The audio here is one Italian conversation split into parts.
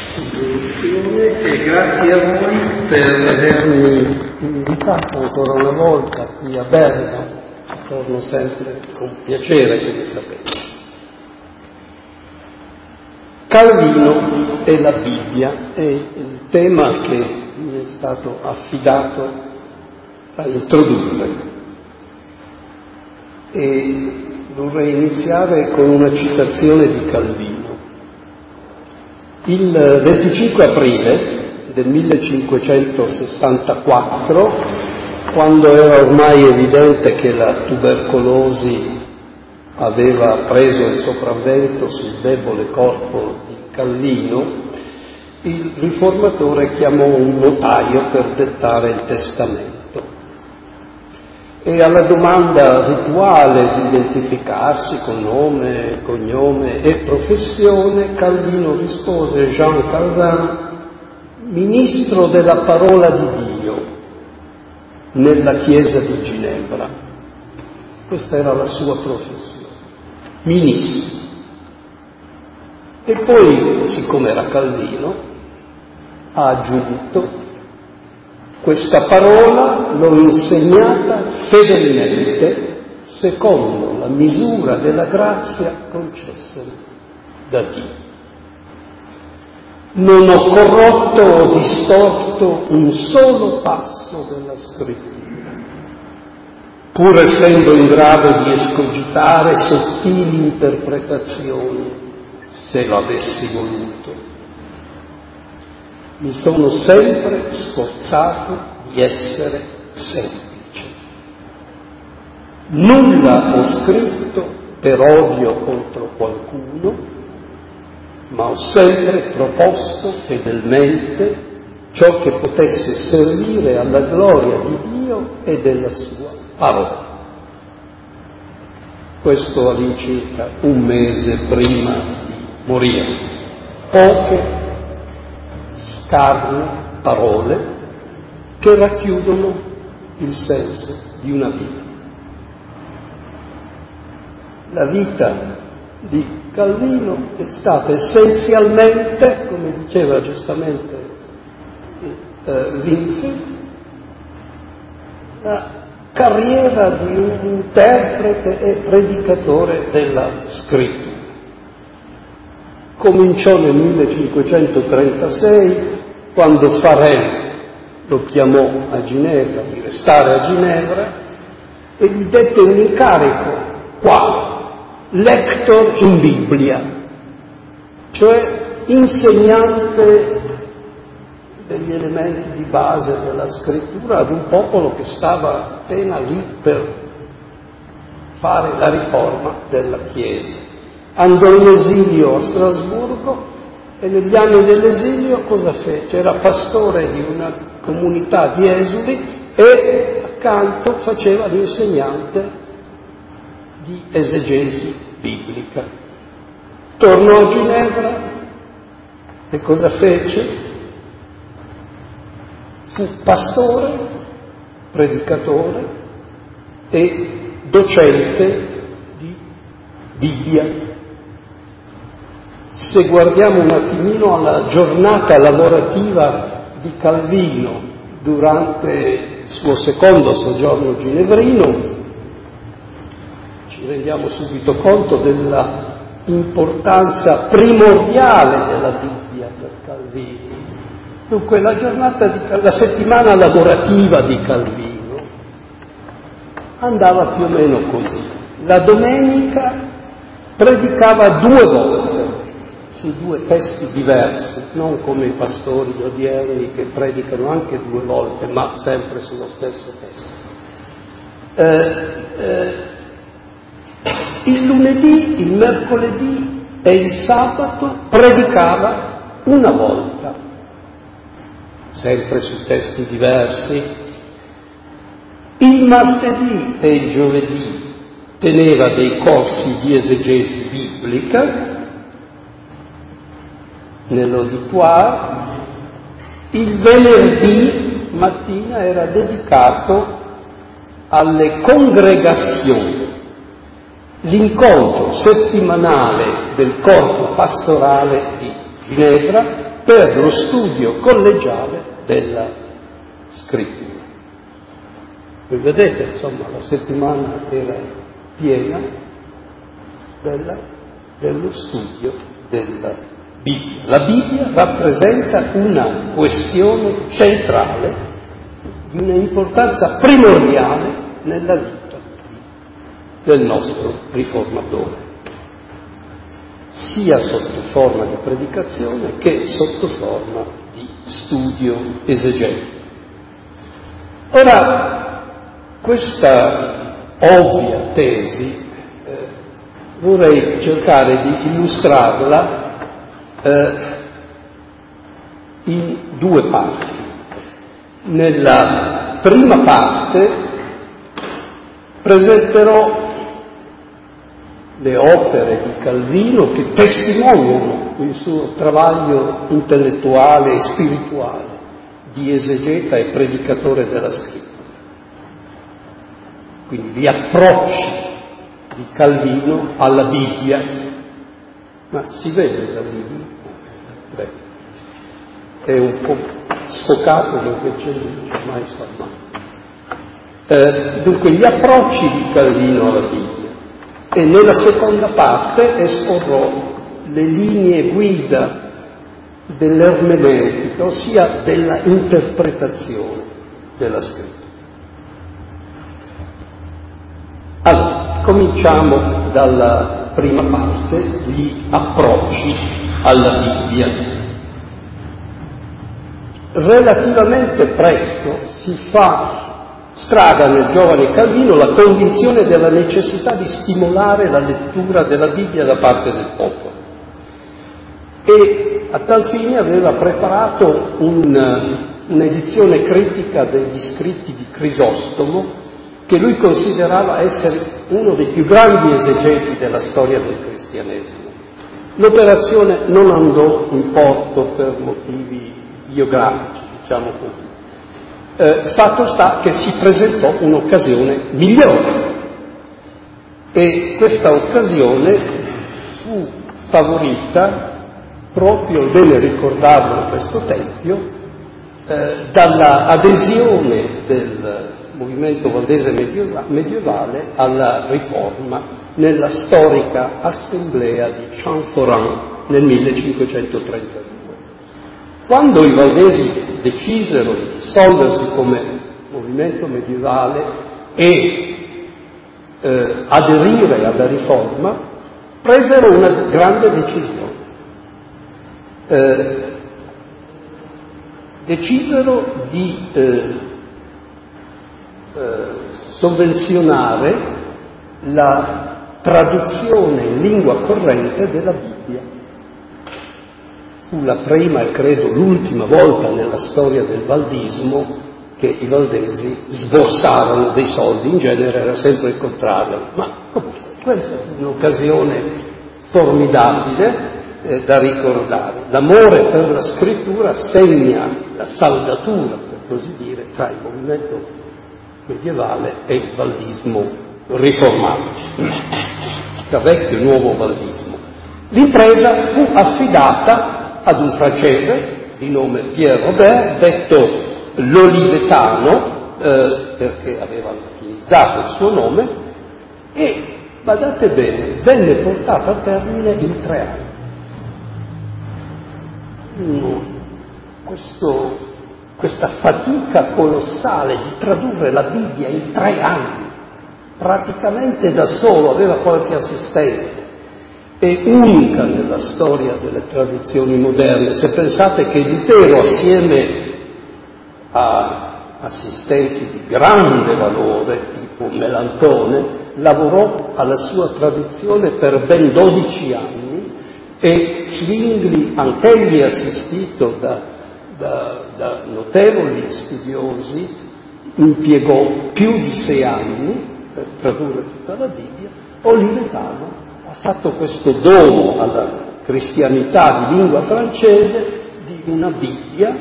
Sicuramente grazie a voi per avermi invitato ancora una volta qui a Bergamo, torno sempre con piacere, come sapete. Calvino e la Bibbia è il tema che mi è stato affidato a introdurre e vorrei iniziare con una citazione di Calvino. Il 25 aprile del 1564, quando era ormai evidente che la tubercolosi aveva preso il sopravvento sul debole corpo di Calvino, il riformatore chiamò un notaio per dettare il testamento. E alla domanda rituale di identificarsi con nome, cognome e professione, Calvino rispose: Jean Calvin, ministro della parola di Dio nella chiesa di Ginevra. Questa era la sua professione, ministro. E poi, siccome era Calvino, ha aggiunto: questa parola l'ho insegnata fedelmente secondo la misura della grazia concessa da Dio. Non ho corrotto o distorto un solo passo della scrittura, pur essendo in grado di escogitare sottili interpretazioni, se lo avessi voluto. Mi sono sempre sforzato di essere semplice. Nulla ho scritto per odio contro qualcuno, ma ho sempre proposto fedelmente ciò che potesse servire alla gloria di Dio e della sua parola. Questo all'incirca un mese prima di morire. Poche scarne parole che racchiudono il senso di una vita. La vita di Calvino è stata essenzialmente, come diceva giustamente Winfield, la carriera di un interprete e predicatore della scrittura. Cominciò nel 1536, quando Farel lo chiamò a Ginevra, di restare a Ginevra, e gli dette un incarico, quale? Lector in Biblia, cioè insegnante degli elementi di base della scrittura ad un popolo che stava appena lì per fare la riforma della Chiesa. Andò in esilio a Strasburgo e negli anni dell'esilio cosa fece? Era pastore di una comunità di esuli e accanto faceva l'insegnante di esegesi biblica. Tornò a Ginevra e cosa fece? Fu pastore, predicatore e docente di Bibbia. Se guardiamo un attimino alla giornata lavorativa di Calvino durante il suo secondo soggiorno ginevrino, ci rendiamo subito conto della importanza primordiale della Bibbia per Calvino. Dunque la settimana lavorativa di Calvino andava più o meno così. La domenica predicava 2 volte su 2 testi diversi, non come i pastori odierni che predicano anche 2 volte, ma sempre sullo stesso testo. Il lunedì, il mercoledì e il sabato predicava 1 volta, sempre su testi diversi. Il martedì e il giovedì teneva dei corsi di esegesi biblica nell'auditoire. Il venerdì mattina era dedicato alle congregazioni, l'incontro settimanale del corpo pastorale di Ginevra per lo studio collegiale della scrittura. Voi vedete, insomma, la settimana era piena dello studio della Bibbia. La Bibbia rappresenta una questione centrale, di un'importanza primordiale nella vita del nostro riformatore, sia sotto forma di predicazione che sotto forma di studio esegetico. Ora, questa ovvia tesi vorrei cercare di illustrarla in due parti. Nella prima parte presenterò le opere di Calvino che testimoniano il suo travaglio intellettuale e spirituale di esegeta e predicatore della scrittura. Quindi gli approcci di Calvino alla Bibbia. Ma si vede da Silvio? Beh, è un po' sfocato perché c'è ormai insomma. Dunque gli approcci di Calvino alla Bibbia. E nella seconda parte esporrò le linee guida dell'ermeneutica, ossia della interpretazione della scrittura. Allora, cominciamo dalla prima parte, gli approcci alla Bibbia. Relativamente presto si fa strada nel giovane Calvino la convinzione della necessità di stimolare la lettura della Bibbia da parte del popolo. E a tal fine aveva preparato un'edizione critica degli scritti di Crisostomo, che lui considerava essere uno dei più grandi esegeti della storia del cristianesimo. L'operazione non andò in porto per motivi biografici, diciamo così. Fatto sta che si presentò un'occasione migliore e questa occasione fu favorita proprio, è bene ricordarlo in questo tempio, dalla adesione del movimento valdese medievale alla riforma nella storica assemblea di Champforan nel 1532. Quando i valdesi decisero di dissolversi come movimento medievale e aderire alla riforma, presero una grande decisione. Decisero di sovvenzionare la traduzione in lingua corrente della Bibbia. Fu la prima e credo l'ultima volta nella storia del valdismo che i valdesi sborsarono dei soldi, in genere era sempre il contrario, ma questa fu un'occasione formidabile da ricordare. L'amore per la scrittura segna la saldatura, per così dire, tra il movimento medievale e il valdismo riformato, tra vecchio e nuovo valdismo. L'impresa fu affidata ad un francese di nome Pierre Robert, detto l'Olivetano, perché aveva utilizzato il suo nome, e, badate bene, venne portata a termine in 3 anni. Questa fatica colossale di tradurre la Bibbia in 3 anni, praticamente da solo, aveva qualche assistente, è unica nella storia delle traduzioni moderne. Se pensate che Lutero, assieme a assistenti di grande valore, tipo Melantone, lavorò alla sua traduzione per ben 12 anni, e Zwingli, anch'egli assistito da notevoli studiosi, impiegò più di 6 anni per tradurre tutta la Bibbia. Olivetano ha fatto questo dono alla cristianità di lingua francese di una Bibbia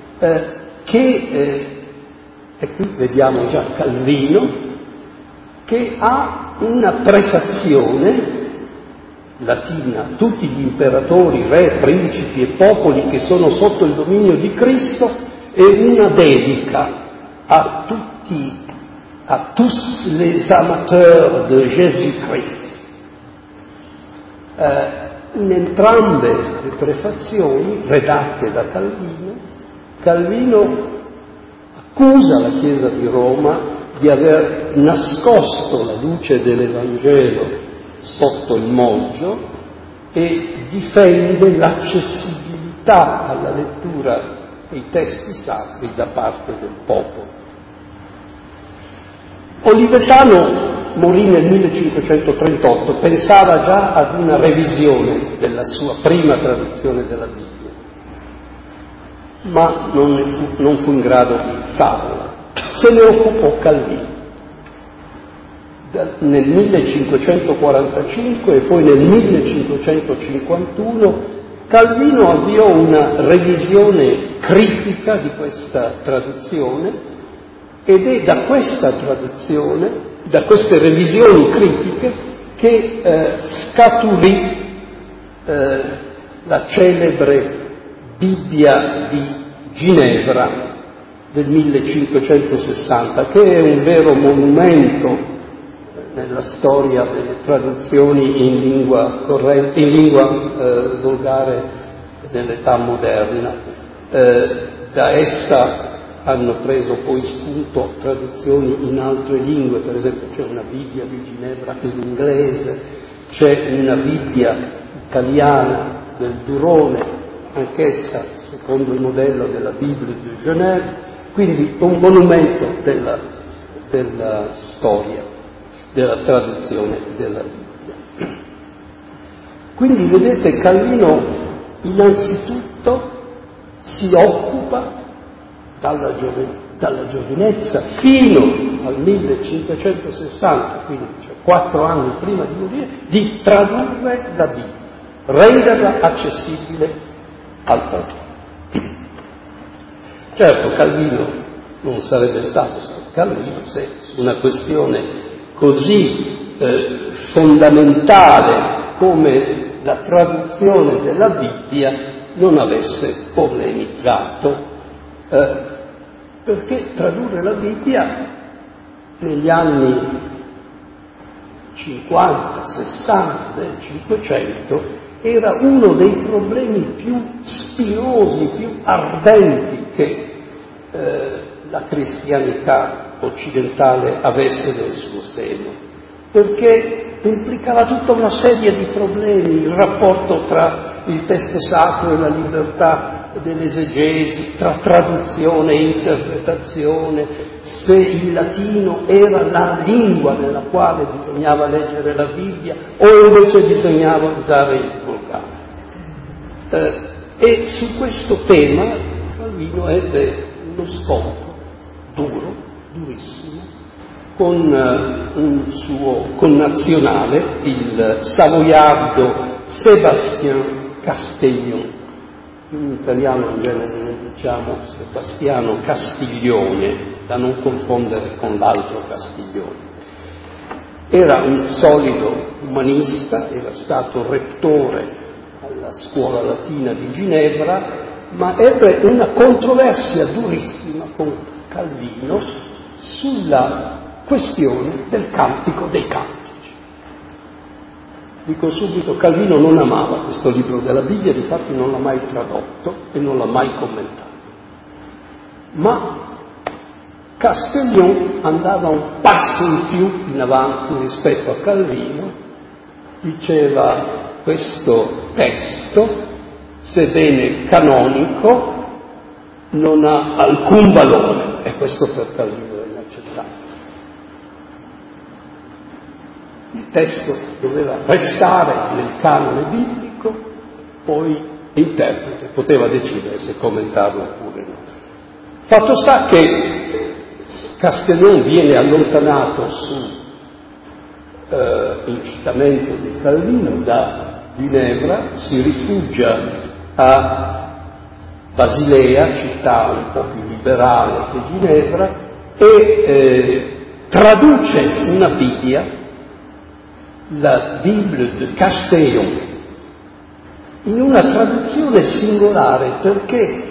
che, e qui vediamo già Calvino, che ha una prefazione, latina, tutti gli imperatori, re, principi e popoli che sono sotto il dominio di Cristo, e una dedica a tous les amateurs de Jésus-Christ. In entrambe le prefazioni, redatte da Calvino accusa la Chiesa di Roma di aver nascosto la luce dell'Evangelo sotto il moggio e difende l'accessibilità alla lettura dei testi sacri da parte del popolo. Olivetano morì nel 1538, pensava già ad una revisione della sua prima traduzione della Bibbia, ma non fu in grado di farla. Se ne occupò Calvino. Nel 1545 e poi nel 1551 Calvino avviò una revisione critica di questa traduzione, ed è da questa traduzione, da queste revisioni critiche, che scaturì la celebre Bibbia di Ginevra del 1560, che è un vero monumento nella storia delle traduzioni in lingua corrente, in lingua volgare dell'età moderna. Da essa hanno preso poi spunto traduzioni in altre lingue, per esempio c'è una Bibbia di Ginevra in inglese, c'è una Bibbia italiana del Durone, anch'essa secondo il modello della Bibbia di Genève, quindi un monumento della storia, della traduzione della Bibbia. Quindi vedete, Calvino innanzitutto si occupa dalla giovinezza fino al 1560, quindi 4 anni prima di morire, di tradurre la Bibbia, renderla accessibile al popolo. Certo, Calvino non sarebbe stato Calvino se su una questione così fondamentale come la traduzione della Bibbia non avesse polemizzato, perché tradurre la Bibbia negli anni 50-60 del Cinquecento era uno dei problemi più spinosi, più ardenti che la cristianità occidentale avesse nel suo seno, perché implicava tutta una serie di problemi, il rapporto tra il testo sacro e la libertà dell'esegesi, tra traduzione e interpretazione, se il latino era la lingua nella quale bisognava leggere la Bibbia o invece bisognava usare il volgare. E su questo tema Calvino ebbe uno scontro durissimo, con un suo connazionale, il savoiardo Sébastien Castellon. In italiano in genere noi diciamo Sebastiano Castiglione, da non confondere con l'altro Castiglione. Era un solido umanista, era stato rettore alla scuola latina di Ginevra, ma ebbe una controversia durissima con Calvino sulla questione del cantico dei cantici. Dico subito, Calvino non amava questo libro della Bibbia, difatti non l'ha mai tradotto e non l'ha mai commentato. Ma Castellon andava un passo in più in avanti rispetto a Calvino, diceva: questo testo, sebbene canonico, non ha alcun valore, e questo per Calvino è inaccettabile. Il testo doveva restare nel canone biblico, poi l'interprete poteva decidere se commentarlo oppure no. Fatto sta che Castellon viene allontanato su incitamento di Calvino da Ginevra, si rifugia a Basilea, città un po' più liberale che Ginevra, e traduce una Bibbia la Bible de Castellion, in una traduzione singolare, perché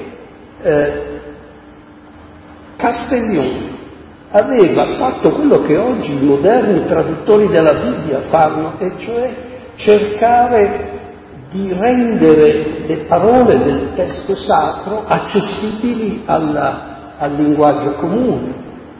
Castellion aveva fatto quello che oggi i moderni traduttori della Bibbia fanno, e cioè cercare di rendere le parole del testo sacro accessibili al linguaggio comune.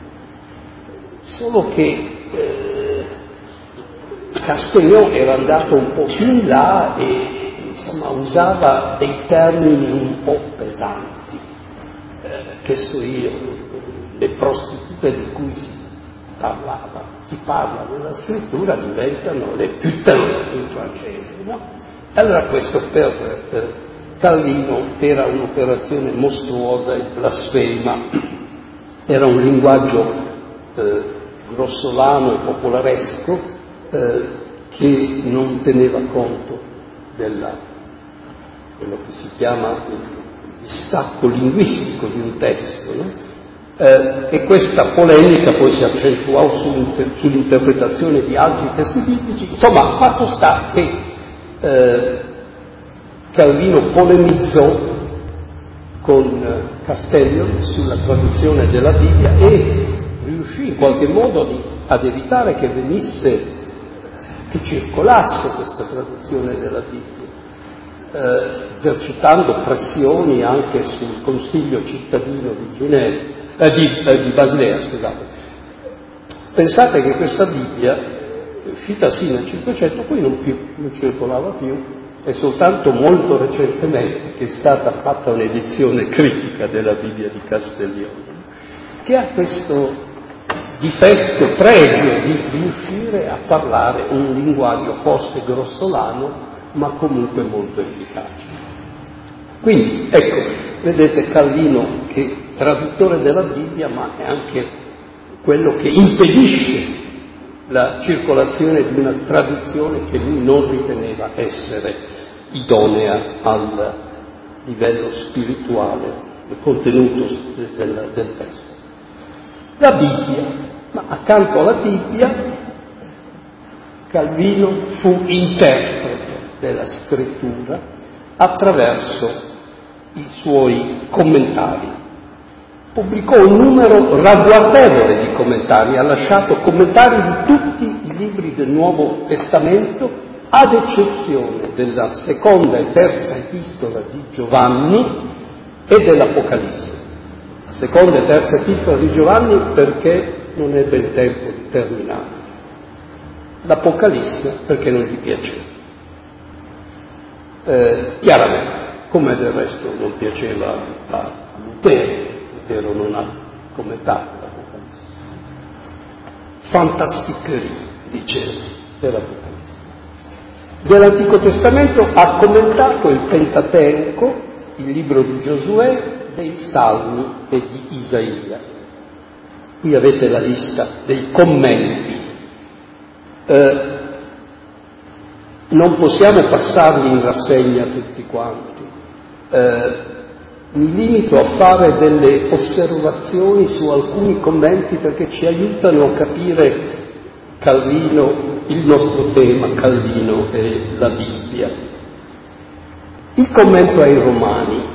Solo che Castellion era andato un po' più in là e insomma usava dei termini un po' pesanti, che so io, le prostitute di cui si parla nella scrittura diventano le puttane in francese, no? Allora questo per Calvino era un'operazione mostruosa e blasfema, era un linguaggio grossolano e popolaresco che non teneva conto quello che si chiama il distacco linguistico di un testo, no? E questa polemica poi si accentuò sull'interpretazione di altri testi biblici. Insomma, fatto sta che Calvino polemizzò con Castellion sulla traduzione della Bibbia e riuscì in qualche modo ad evitare che circolasse questa traduzione della Bibbia, esercitando pressioni anche sul Consiglio cittadino di Basilea, scusate. Pensate che questa Bibbia è uscita sì nel Cinquecento, poi non circolava più, è soltanto molto recentemente che è stata fatta un'edizione critica della Bibbia di Castellion, che ha questo difetto, pregio di riuscire a parlare un linguaggio forse grossolano, ma comunque molto efficace. Quindi, ecco, vedete Calvino che traduttore della Bibbia, ma è anche quello che impedisce la circolazione di una traduzione che lui non riteneva essere idonea al livello spirituale, al contenuto del testo. La Bibbia, ma accanto alla Bibbia Calvino fu interprete della scrittura attraverso i suoi commentari. Pubblicò un numero ragguardevole di commentari, ha lasciato commentari di tutti i libri del Nuovo Testamento, ad eccezione della seconda e terza epistola di Giovanni e dell'Apocalisse. La seconda e terza epistola di Giovanni perché non ebbe il tempo di terminare. L'Apocalisse perché non gli piaceva. Chiaramente, come del resto non piaceva a Lutero. Lutero non ha commentato l'Apocalisse. Fantasticherie, diceva, dell'Apocalisse. Dell'Antico Testamento ha commentato il Pentateuco, il libro di Giosuè, dei Salmi e di Isaia. Qui avete la lista dei commenti. Non possiamo passarli in rassegna tutti quanti. Mi limito a fare delle osservazioni su alcuni commenti perché ci aiutano a capire Calvino, il nostro tema, Calvino e la Bibbia. Il commento ai Romani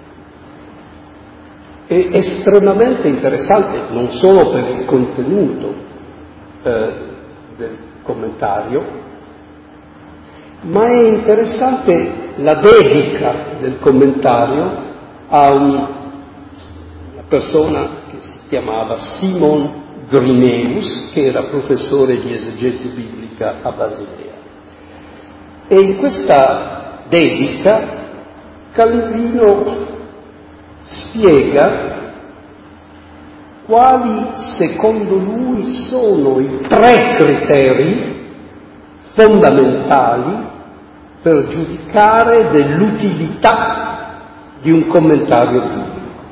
è estremamente interessante, non solo per il contenuto del commentario, ma è interessante la dedica del commentario a una persona che si chiamava Simon Grineus, che era professore di esegesi biblica a Basilea. E in questa dedica Calvino spiega quali secondo lui sono i 3 criteri fondamentali per giudicare dell'utilità di un commentario biblico.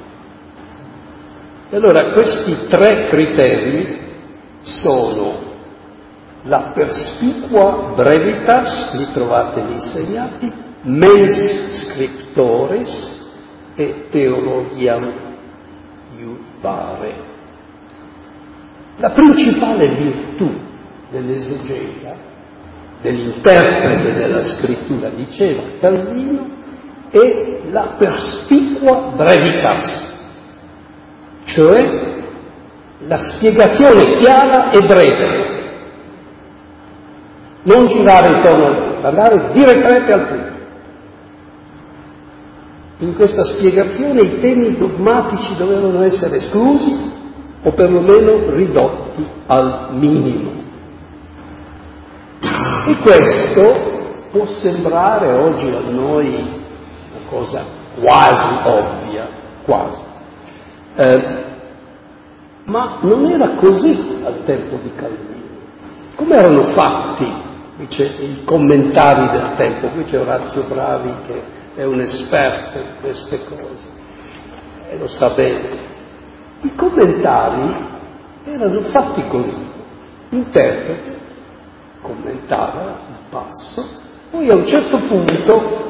E allora questi 3 criteri sono la perspicua brevitas, li trovate lì segnati, mens scriptores e theologiam iuvare. La principale virtù dell'esegeta dell'interprete della scrittura, diceva Calvino, è la perspicua brevitas, cioè la spiegazione chiara e breve. Non girare intorno, andare direttamente al punto. In questa spiegazione i temi dogmatici dovevano essere esclusi o perlomeno ridotti al minimo. E questo può sembrare oggi a noi una cosa quasi ovvia, quasi. Ma non era così al tempo di Calvino. Come erano fatti, dice, i commentari del tempo? Qui c'è Orazio Bravi che è un esperto in queste cose e lo sa bene. I commentari erano fatti così: l'interprete commentava il passo, poi a un certo punto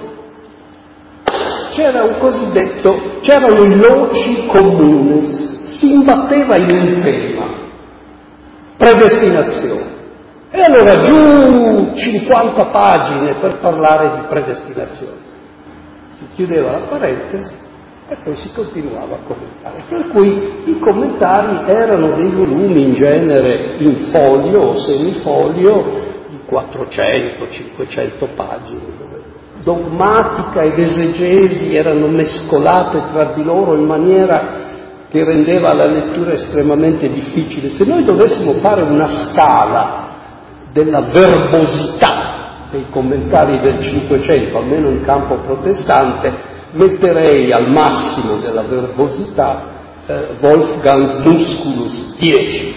c'erano i loci comunes, si imbatteva in un tema, predestinazione, e allora giù 50 pagine per parlare di predestinazione. Si chiudeva la parentesi e poi si continuava a commentare. Per cui i commentari erano dei volumi in genere in folio o semifolio di 400-500 pagine, dove dogmatica ed esegesi erano mescolate tra di loro in maniera che rendeva la lettura estremamente difficile. Se noi dovessimo fare una scala della verbosità dei commentari del Cinquecento, almeno in campo protestante, metterei al massimo della verbosità Wolfgang Musculus 10.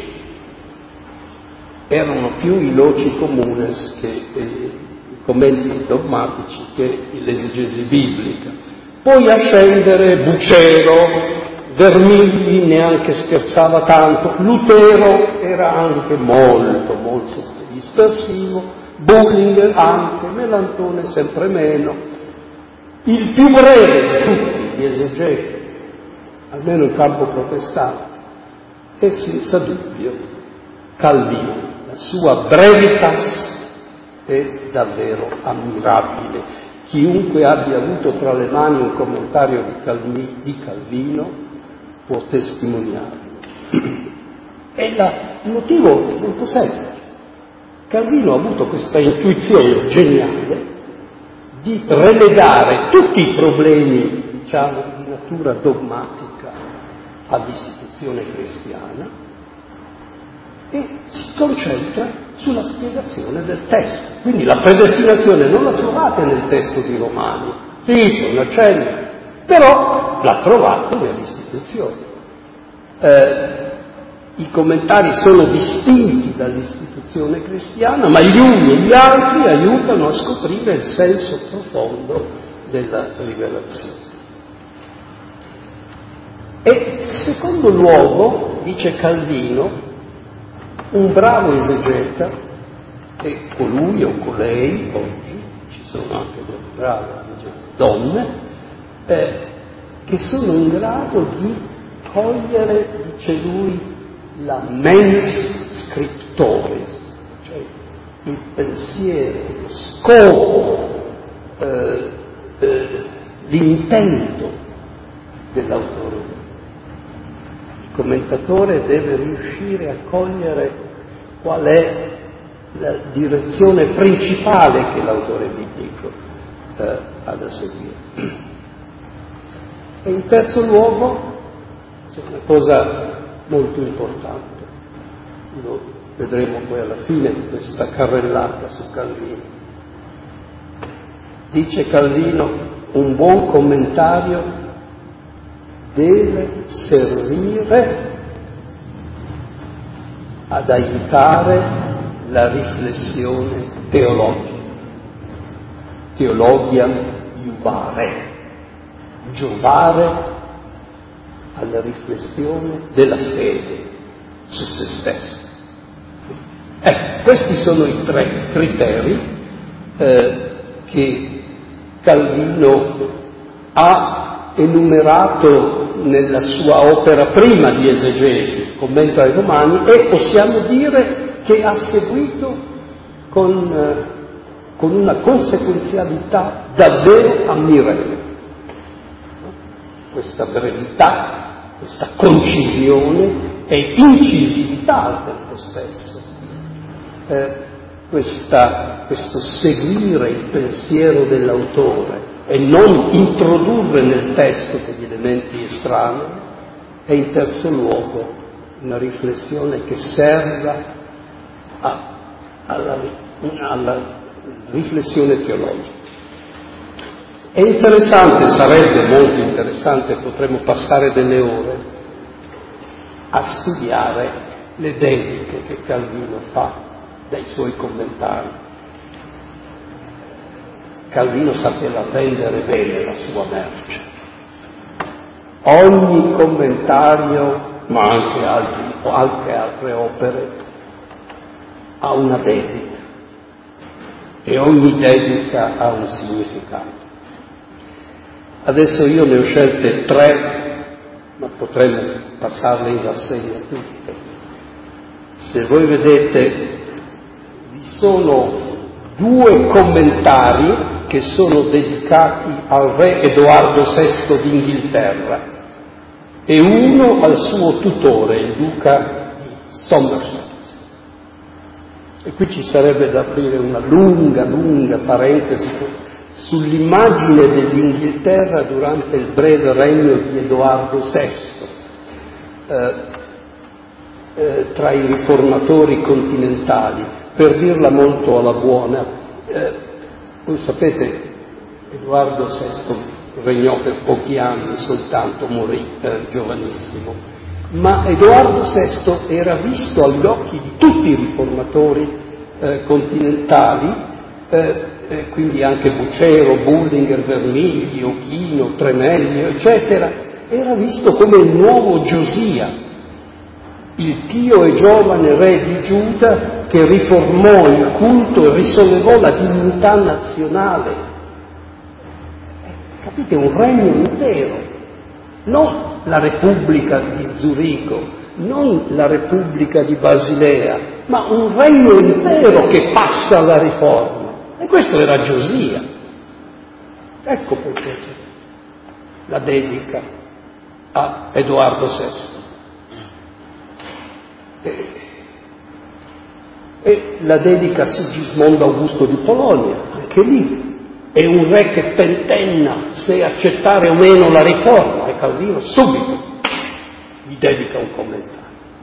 Erano più i loci comunes che i commenti dogmatici che l'esegesi biblica. Poi a scendere Bucero, Vermigli neanche scherzava tanto, Lutero era anche molto dispersivo, Bullinger anche, Melantone sempre meno. Il più breve di tutti gli esegeti, almeno in campo protestante, è senza dubbio Calvino. La sua brevitas è davvero ammirabile. Chiunque abbia avuto tra le mani un commentario di Calvino può testimoniarlo. E il motivo è molto semplice. Calvino ha avuto questa intuizione geniale di relegare tutti i problemi, diciamo, di natura dogmatica all'istituzione cristiana e si concentra sulla spiegazione del testo. Quindi la predestinazione non la trovate nel testo di Romani, sì, c'è un accenno, però la trovate nell'istituzione. I commentari sono distinti dall'istituzione cristiana, ma gli uni e gli altri aiutano a scoprire il senso profondo della rivelazione. E secondo luogo, dice Calvino, un bravo esegeta è colui o colei, oggi ci sono anche delle brave esegete donne, che sono in grado di cogliere, dice lui, la mens scriptoris, cioè il pensiero, lo scopo, l'intento dell'autore. Il commentatore deve riuscire a cogliere qual è la direzione principale che l'autore biblico ha da seguire. E in terzo luogo c'è una cosa molto importante, lo vedremo poi alla fine di questa carrellata su Calvino. Dice Calvino, un buon commentario deve servire ad aiutare la riflessione teologica. Theologiam iuvare, giovare alla riflessione della fede su se stesso. Questi sono i tre criteri che Calvino ha enumerato nella sua opera prima di esegesi, il commento ai Romani, e possiamo dire che ha seguito con con una conseguenzialità davvero ammirevole. Questa brevità, questa concisione e incisività al tempo stesso, questo seguire il pensiero dell'autore e non introdurre nel testo degli elementi estranei, e in terzo luogo una riflessione che serva alla riflessione teologica. È interessante, sarebbe molto interessante, potremmo passare delle ore a studiare le dediche che Calvino fa dai suoi commentari. Calvino sapeva vendere bene la sua merce. Ogni commentario, ma anche altre opere, ha una dedica e ogni dedica ha un significato. Adesso io ne ho scelte 3, ma potremmo passarle in rassegna tutte. Se voi vedete, vi sono 2 commentari che sono dedicati al re Edoardo VI d'Inghilterra e uno al suo tutore, il duca di Somerset. E qui ci sarebbe da aprire una lunga parentesi sull'immagine dell'Inghilterra durante il breve regno di Edoardo VI, tra i riformatori continentali. Per dirla molto alla buona, voi sapete, Edoardo VI regnò per pochi anni soltanto, morì giovanissimo, ma Edoardo VI era visto agli occhi di tutti i riformatori continentali, quindi anche Bucero, Bullinger, Vermigli, Ochino, Tremeglio, eccetera, era visto come il nuovo Giosia, il pio e giovane re di Giuda che riformò il culto e risollevò la dignità nazionale. Capite? Un regno intero, non la Repubblica di Zurigo, non la Repubblica di Basilea, ma un regno intero che passa alla riforma. E questo era Giosia. Ecco perché la dedica a Edoardo VI. E la dedica a Sigismondo Augusto di Polonia, anche lì è un re che tentenna se accettare o meno la riforma, e Calvino subito gli dedica un commentario.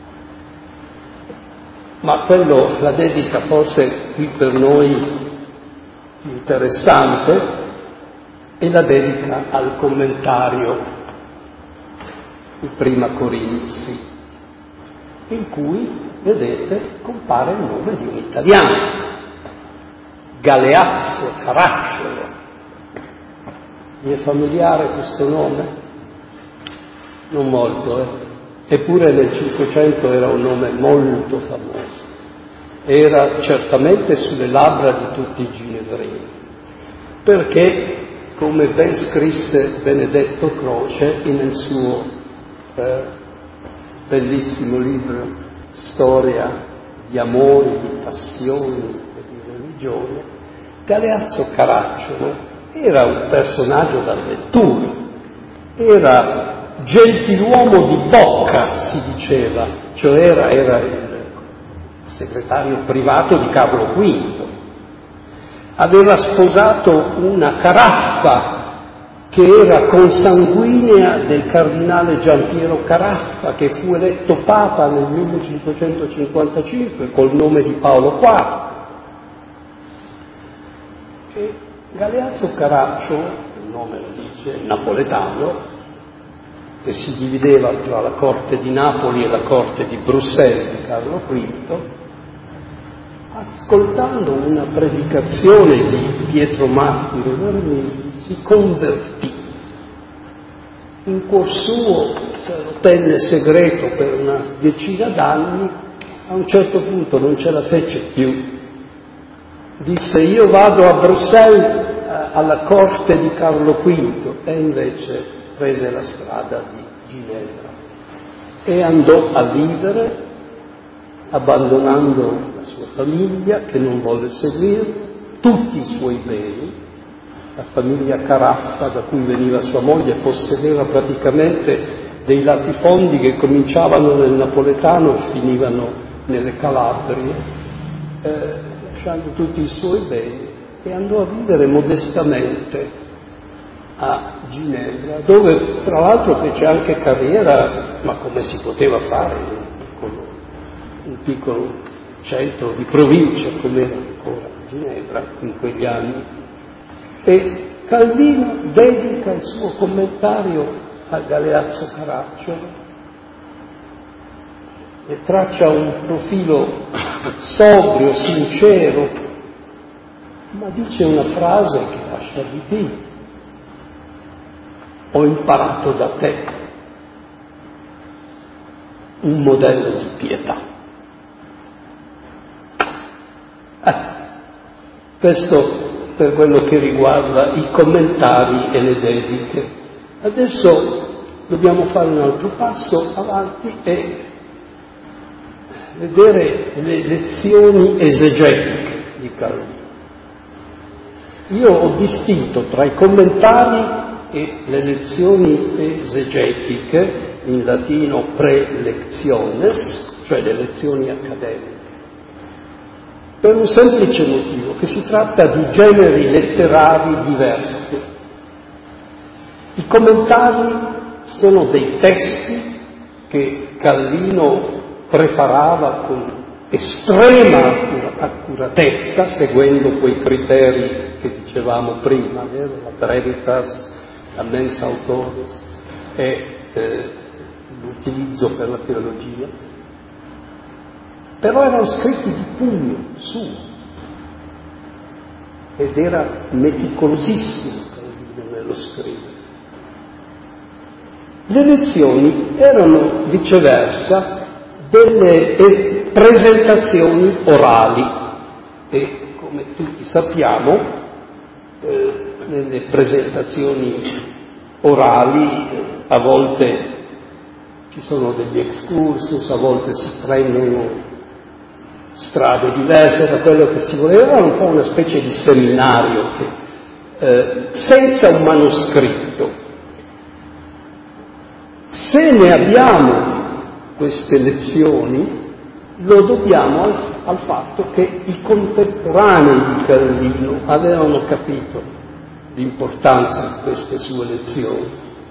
Ma la dedica forse qui per noi più interessante è la dedica al commentario di Prima Corinzi, in cui, vedete, compare il nome di un italiano, Galeazzo Caracciolo. Vi è familiare questo nome? Non molto, Eppure nel Cinquecento era un nome molto famoso. Era certamente sulle labbra di tutti i ginevrini, perché, come ben scrisse Benedetto Croce nel suo bellissimo libro Storia di amori, di passioni e di religione, Galeazzo Caracciolo era un personaggio d'avventura, era gentiluomo di bocca, si diceva, cioè era il segretario privato di Carlo V. Aveva sposato una caraffa che era consanguinea del cardinale Giampiero Caraffa, che fu eletto papa nel 1555 col nome di Paolo IV. E Galeazzo Caracciolo, il nome lo dice, napoletano, che si divideva tra la corte di Napoli e la corte di Bruxelles di Carlo V, ascoltando una predicazione di Pietro Martire Vermigli, si convertì. In cuor suo se lo tenne segreto per una decina d'anni, a un certo punto non ce la fece più. Disse: io vado a Bruxelles alla corte di Carlo V, e invece prese la strada di Ginevra e andò a vivere, abbandonando la sua famiglia che non volle seguirlo, tutti i suoi beni. La famiglia Caraffa, da cui veniva sua moglie, possedeva praticamente dei latifondi che cominciavano nel napoletano e finivano nelle Calabrie, lasciando tutti i suoi beni, e andò a vivere modestamente a Ginevra, dove tra l'altro fece anche carriera, ma come si poteva fare in un piccolo centro di provincia come era ancora Ginevra in quegli anni. E Calvino dedica il suo commentario a Galeazzo Caracciolo e traccia un profilo sobrio, sincero, ma dice una frase che lascia di dire: ho imparato da te un modello di pietà. Questo per quello che riguarda i commentari e le dediche. Adesso dobbiamo fare un altro passo avanti e vedere le lezioni esegetiche di Calvino. Io ho distinto tra i commentari e le lezioni esegetiche, in latino prelectiones, cioè le lezioni accademiche, per un semplice motivo, che si tratta di generi letterari diversi. I commentari sono dei testi che Calvino preparava con estrema accuratezza, seguendo quei criteri che dicevamo prima, la brevitas, la mens autoris e l'utilizzo per la teologia. Però erano scritti di pugno suo ed era meticolosissimo Calvino nello scrivere. Le lezioni erano viceversa delle presentazioni orali e, come tutti sappiamo, nelle presentazioni orali a volte ci sono degli excursus, a volte si prendono strade diverse da quello che si voleva, era un po' una specie di seminario che, senza un manoscritto. Se ne abbiamo queste lezioni, lo dobbiamo al fatto che i contemporanei di Calvino avevano capito l'importanza di queste sue lezioni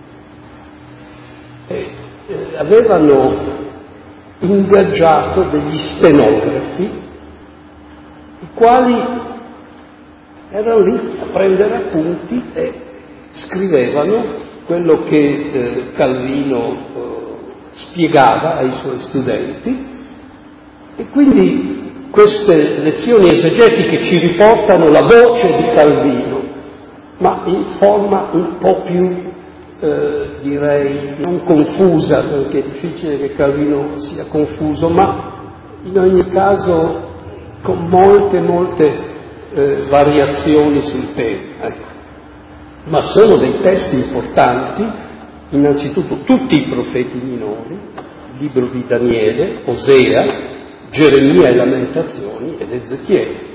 e avevano ingaggiato degli stenografi, i quali erano lì a prendere appunti e scrivevano quello che Calvino spiegava ai suoi studenti, e quindi queste lezioni esegetiche ci riportano la voce di Calvino, ma in forma un po' più direi non confusa, perché è difficile che Calvino sia confuso, ma in ogni caso con molte variazioni sul tema. Ecco. Ma sono dei testi importanti, innanzitutto tutti i profeti minori, il libro di Daniele, Osea, Geremia e Lamentazioni ed Ezechiele.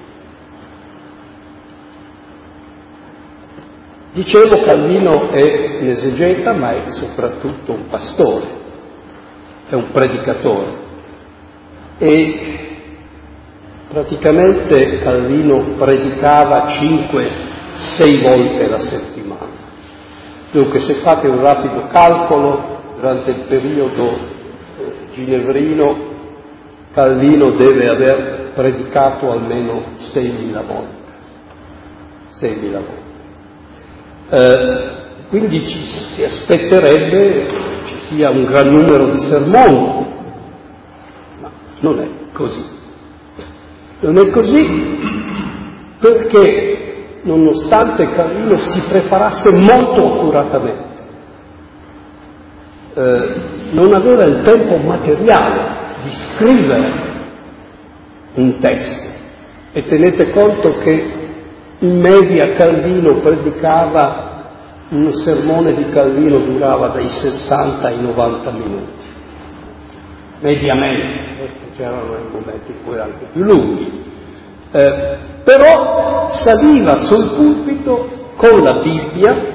Dicevo, Calvino è un esegeta, ma è soprattutto un pastore, è un predicatore. E praticamente Calvino predicava 5-6 volte la settimana. Dunque, se fate un rapido calcolo, durante il periodo ginevrino, Calvino deve aver predicato almeno 6.000 volte. 6.000 volte. Quindi ci si aspetterebbe ci sia un gran numero di sermoni, ma non è così. Non è così perché, nonostante Calvino si preparasse molto accuratamente, non aveva il tempo materiale di scrivere un testo. E tenete conto che in media Calvino predicava, un sermone di Calvino durava dai 60 ai 90 minuti, mediamente, c'erano i momenti in cui erano anche più lunghi. però saliva sul pulpito con la Bibbia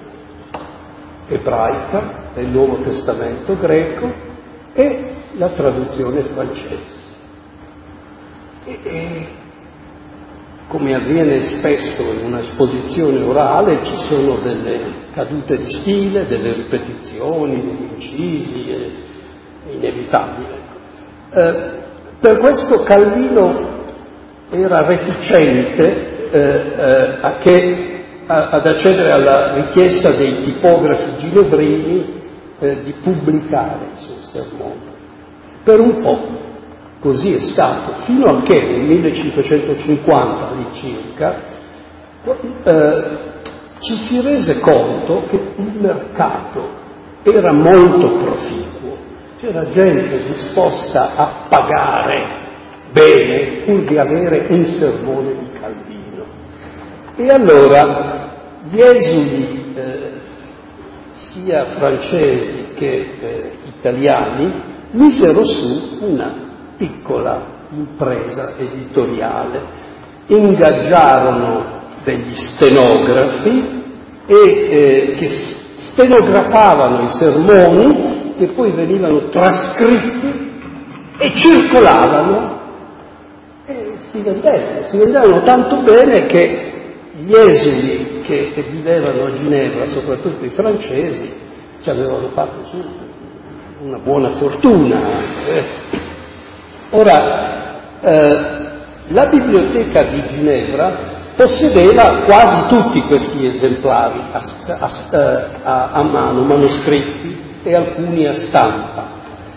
ebraica, del Nuovo Testamento greco e la traduzione francese. E come avviene spesso in un'esposizione orale, ci sono delle cadute di stile, delle ripetizioni, degli incisi, è inevitabile. Per questo Calvino era reticente ad accedere alla richiesta dei tipografi ginevrini di pubblicare il suo sermone. Per un po' così è stato, fino a che nel 1550 all'incirca ci si rese conto che il mercato era molto proficuo, c'era gente disposta a pagare bene pur di avere un sermone di Calvino. E allora gli esuli sia francesi che italiani misero su una piccola impresa editoriale, ingaggiarono degli stenografi che stenografavano i sermoni che poi venivano trascritti e circolavano e si vendevano tanto bene che gli esuli che vivevano a Ginevra, soprattutto i francesi, ci avevano fatto su una buona fortuna. Ora, la biblioteca di Ginevra possedeva quasi tutti questi esemplari a mano, manoscritti e alcuni a stampa.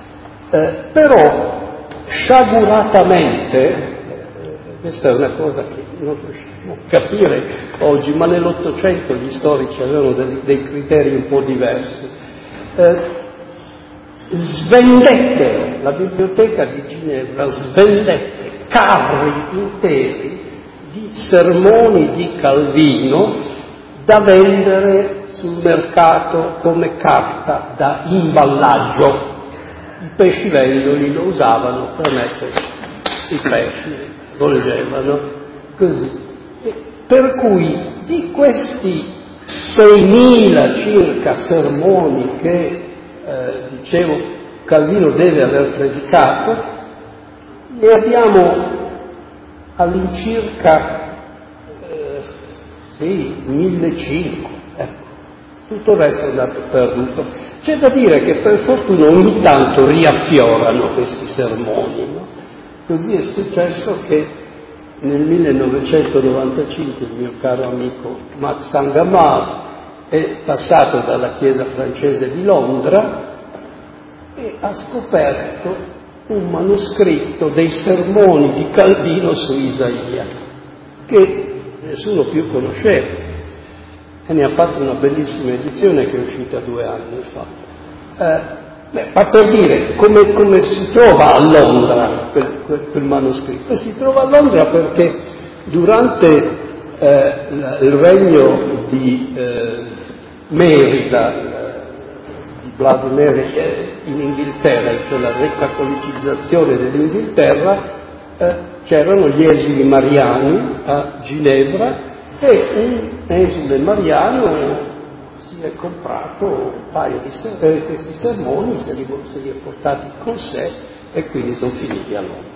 Però sciaguratamente, questa è una cosa che non riusciamo a capire oggi, ma nell'Ottocento gli storici avevano dei criteri un po' diversi, svendettero, la biblioteca di Ginevra svendette carri interi di sermoni di Calvino da vendere sul mercato come carta da imballaggio. I pescivendoli lo usavano per mettere i pesci, volgevano così. Per cui di questi 6.000 circa sermoni che dicevo Calvino deve aver predicato, ne abbiamo all'incirca 1.500, ecco. Tutto il resto è andato perduto. C'è da dire che per fortuna ogni tanto riaffiorano questi sermoni, no? Così è successo che nel 1995 il mio caro amico Max Angamar è passato dalla chiesa francese di Londra e ha scoperto un manoscritto dei sermoni di Calvino su Isaia, che nessuno più conosceva, e ne ha fatto una bellissima edizione che è uscita 2 anni fa. Ma per dire come si trova a Londra quel manoscritto? Si trova a Londra perché durante il regno di Merida, di Bloody Mary in Inghilterra, cioè la recattolicizzazione dell'Inghilterra, c'erano gli esuli mariani a Ginevra e un esule mariano si è comprato un paio di questi sermoni, se li è portati con sé e quindi sono finiti a Londra.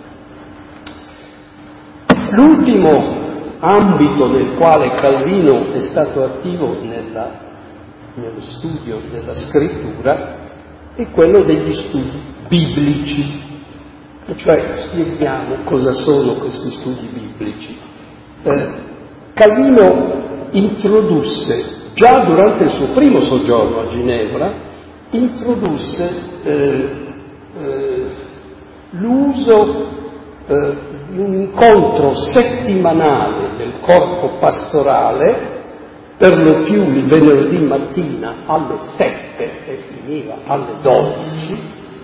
L'ultimo ambito nel quale Calvino è stato attivo nello studio della scrittura è quello degli studi biblici, cioè spieghiamo cosa sono questi studi biblici. Calvino introdusse, già durante il suo primo soggiorno a Ginevra, l'uso di un incontro settimanale del corpo pastorale, per lo più il venerdì mattina alle 7 e finiva alle 12,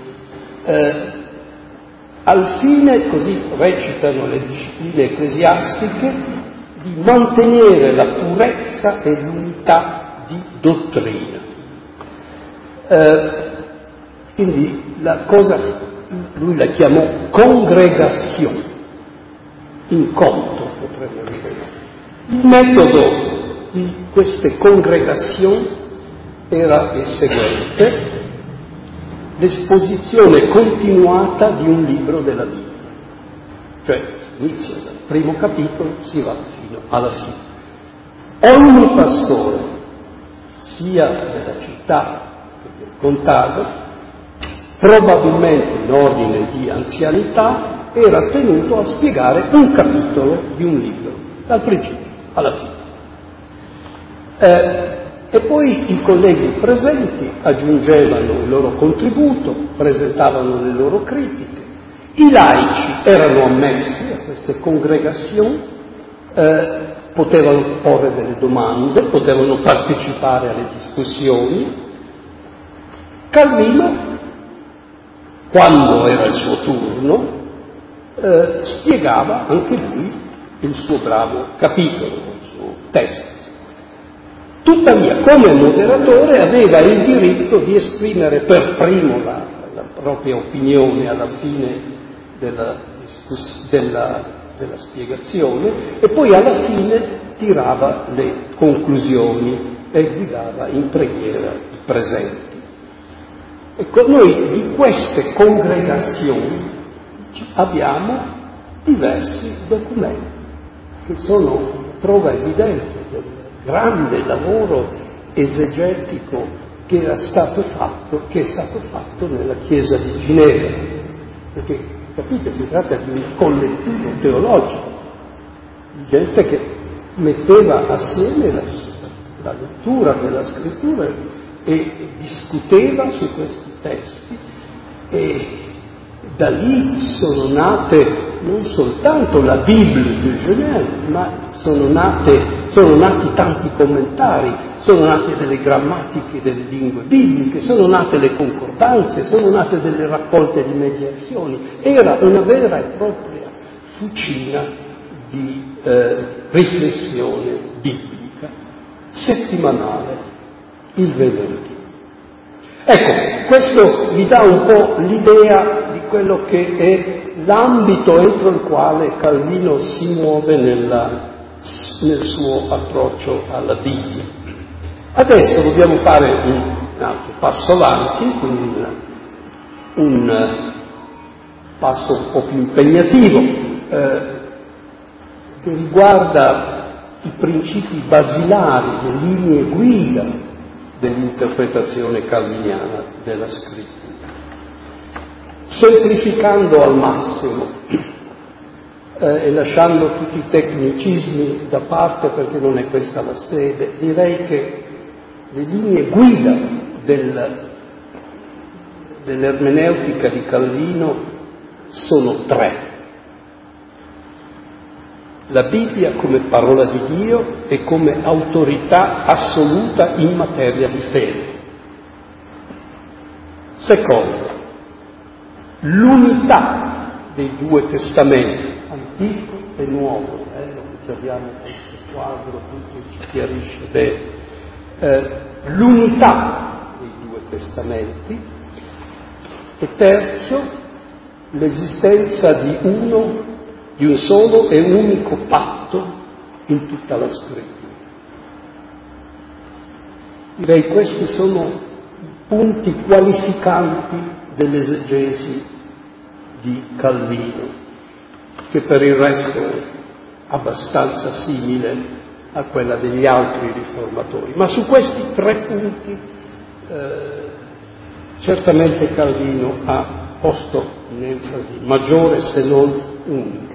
al fine, così recitano le discipline ecclesiastiche, di mantenere la purezza e l'unità di dottrina. Quindi la cosa, lui la chiamò congregazione, incontro, potremmo dire no. Il metodo di queste congregazioni era il seguente: l'esposizione continuata di un libro della Bibbia. Cioè, si inizia dal primo capitolo, si va fino alla fine. Ogni pastore, sia della città che del contado, probabilmente in ordine di anzianità, era tenuto a spiegare un capitolo di un libro, dal principio alla fine. E poi i colleghi presenti aggiungevano il loro contributo, presentavano le loro critiche. I laici erano ammessi a queste congregazioni, potevano porre delle domande, potevano partecipare alle discussioni. Calvino, quando era il suo turno, spiegava anche lui il suo bravo capitolo, il suo testo. Tuttavia, come moderatore, aveva il diritto di esprimere per primo la propria opinione alla fine della spiegazione, e poi alla fine tirava le conclusioni e guidava in preghiera i presenti. Ecco, noi di queste congregazioni abbiamo diversi documenti che sono prova evidente del grande lavoro esegetico che è stato fatto nella Chiesa di Ginevra, perché capite, si tratta di un collettivo teologico, di gente che metteva assieme la lettura della scrittura e discuteva su questi testi, e da lì sono nate non soltanto la Bibbia di Genève, ma sono nati tanti commentari, sono nate delle grammatiche delle lingue bibliche, sono nate le concordanze, sono nate delle raccolte di mediazioni. Era una vera e propria fucina di riflessione biblica settimanale il venerdì. Ecco, questo vi dà un po' l'idea di quello che è l'ambito entro il quale Calvino si muove nel suo approccio alla Bibbia. Adesso dobbiamo fare un altro passo avanti, quindi un passo un po' più impegnativo, che riguarda i principi basilari, le linee guida dell'interpretazione calviniana della scrittura. Semplificando al massimo e lasciando tutti i tecnicismi da parte, perché non è questa la sede, direi che le linee guida dell'ermeneutica di Calvino sono tre: la Bibbia come parola di Dio e come autorità assoluta in materia di fede. Secondo, l'unità dei due testamenti, antico e nuovo, che abbiamo questo quadro, tutto ci chiarisce bene, l'unità dei due testamenti. E terzo, l'esistenza di un solo e unico patto in tutta la scrittura. Direi questi sono punti qualificanti dell'esegesi di Calvino, che per il resto è abbastanza simile a quella degli altri riformatori. Ma su questi tre punti certamente Calvino ha posto un'enfasi maggiore, se non unica.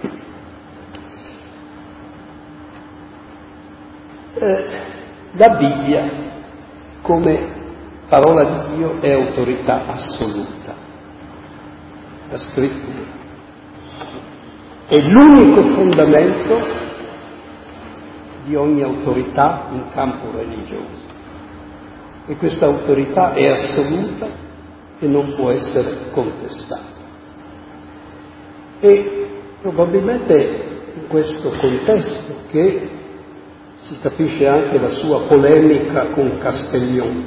La Bibbia come parola di Dio è autorità assoluta. La scrittura è l'unico fondamento di ogni autorità in campo religioso, e questa autorità è assoluta e non può essere contestata. E probabilmente in questo contesto che si capisce anche la sua polemica con Castiglione,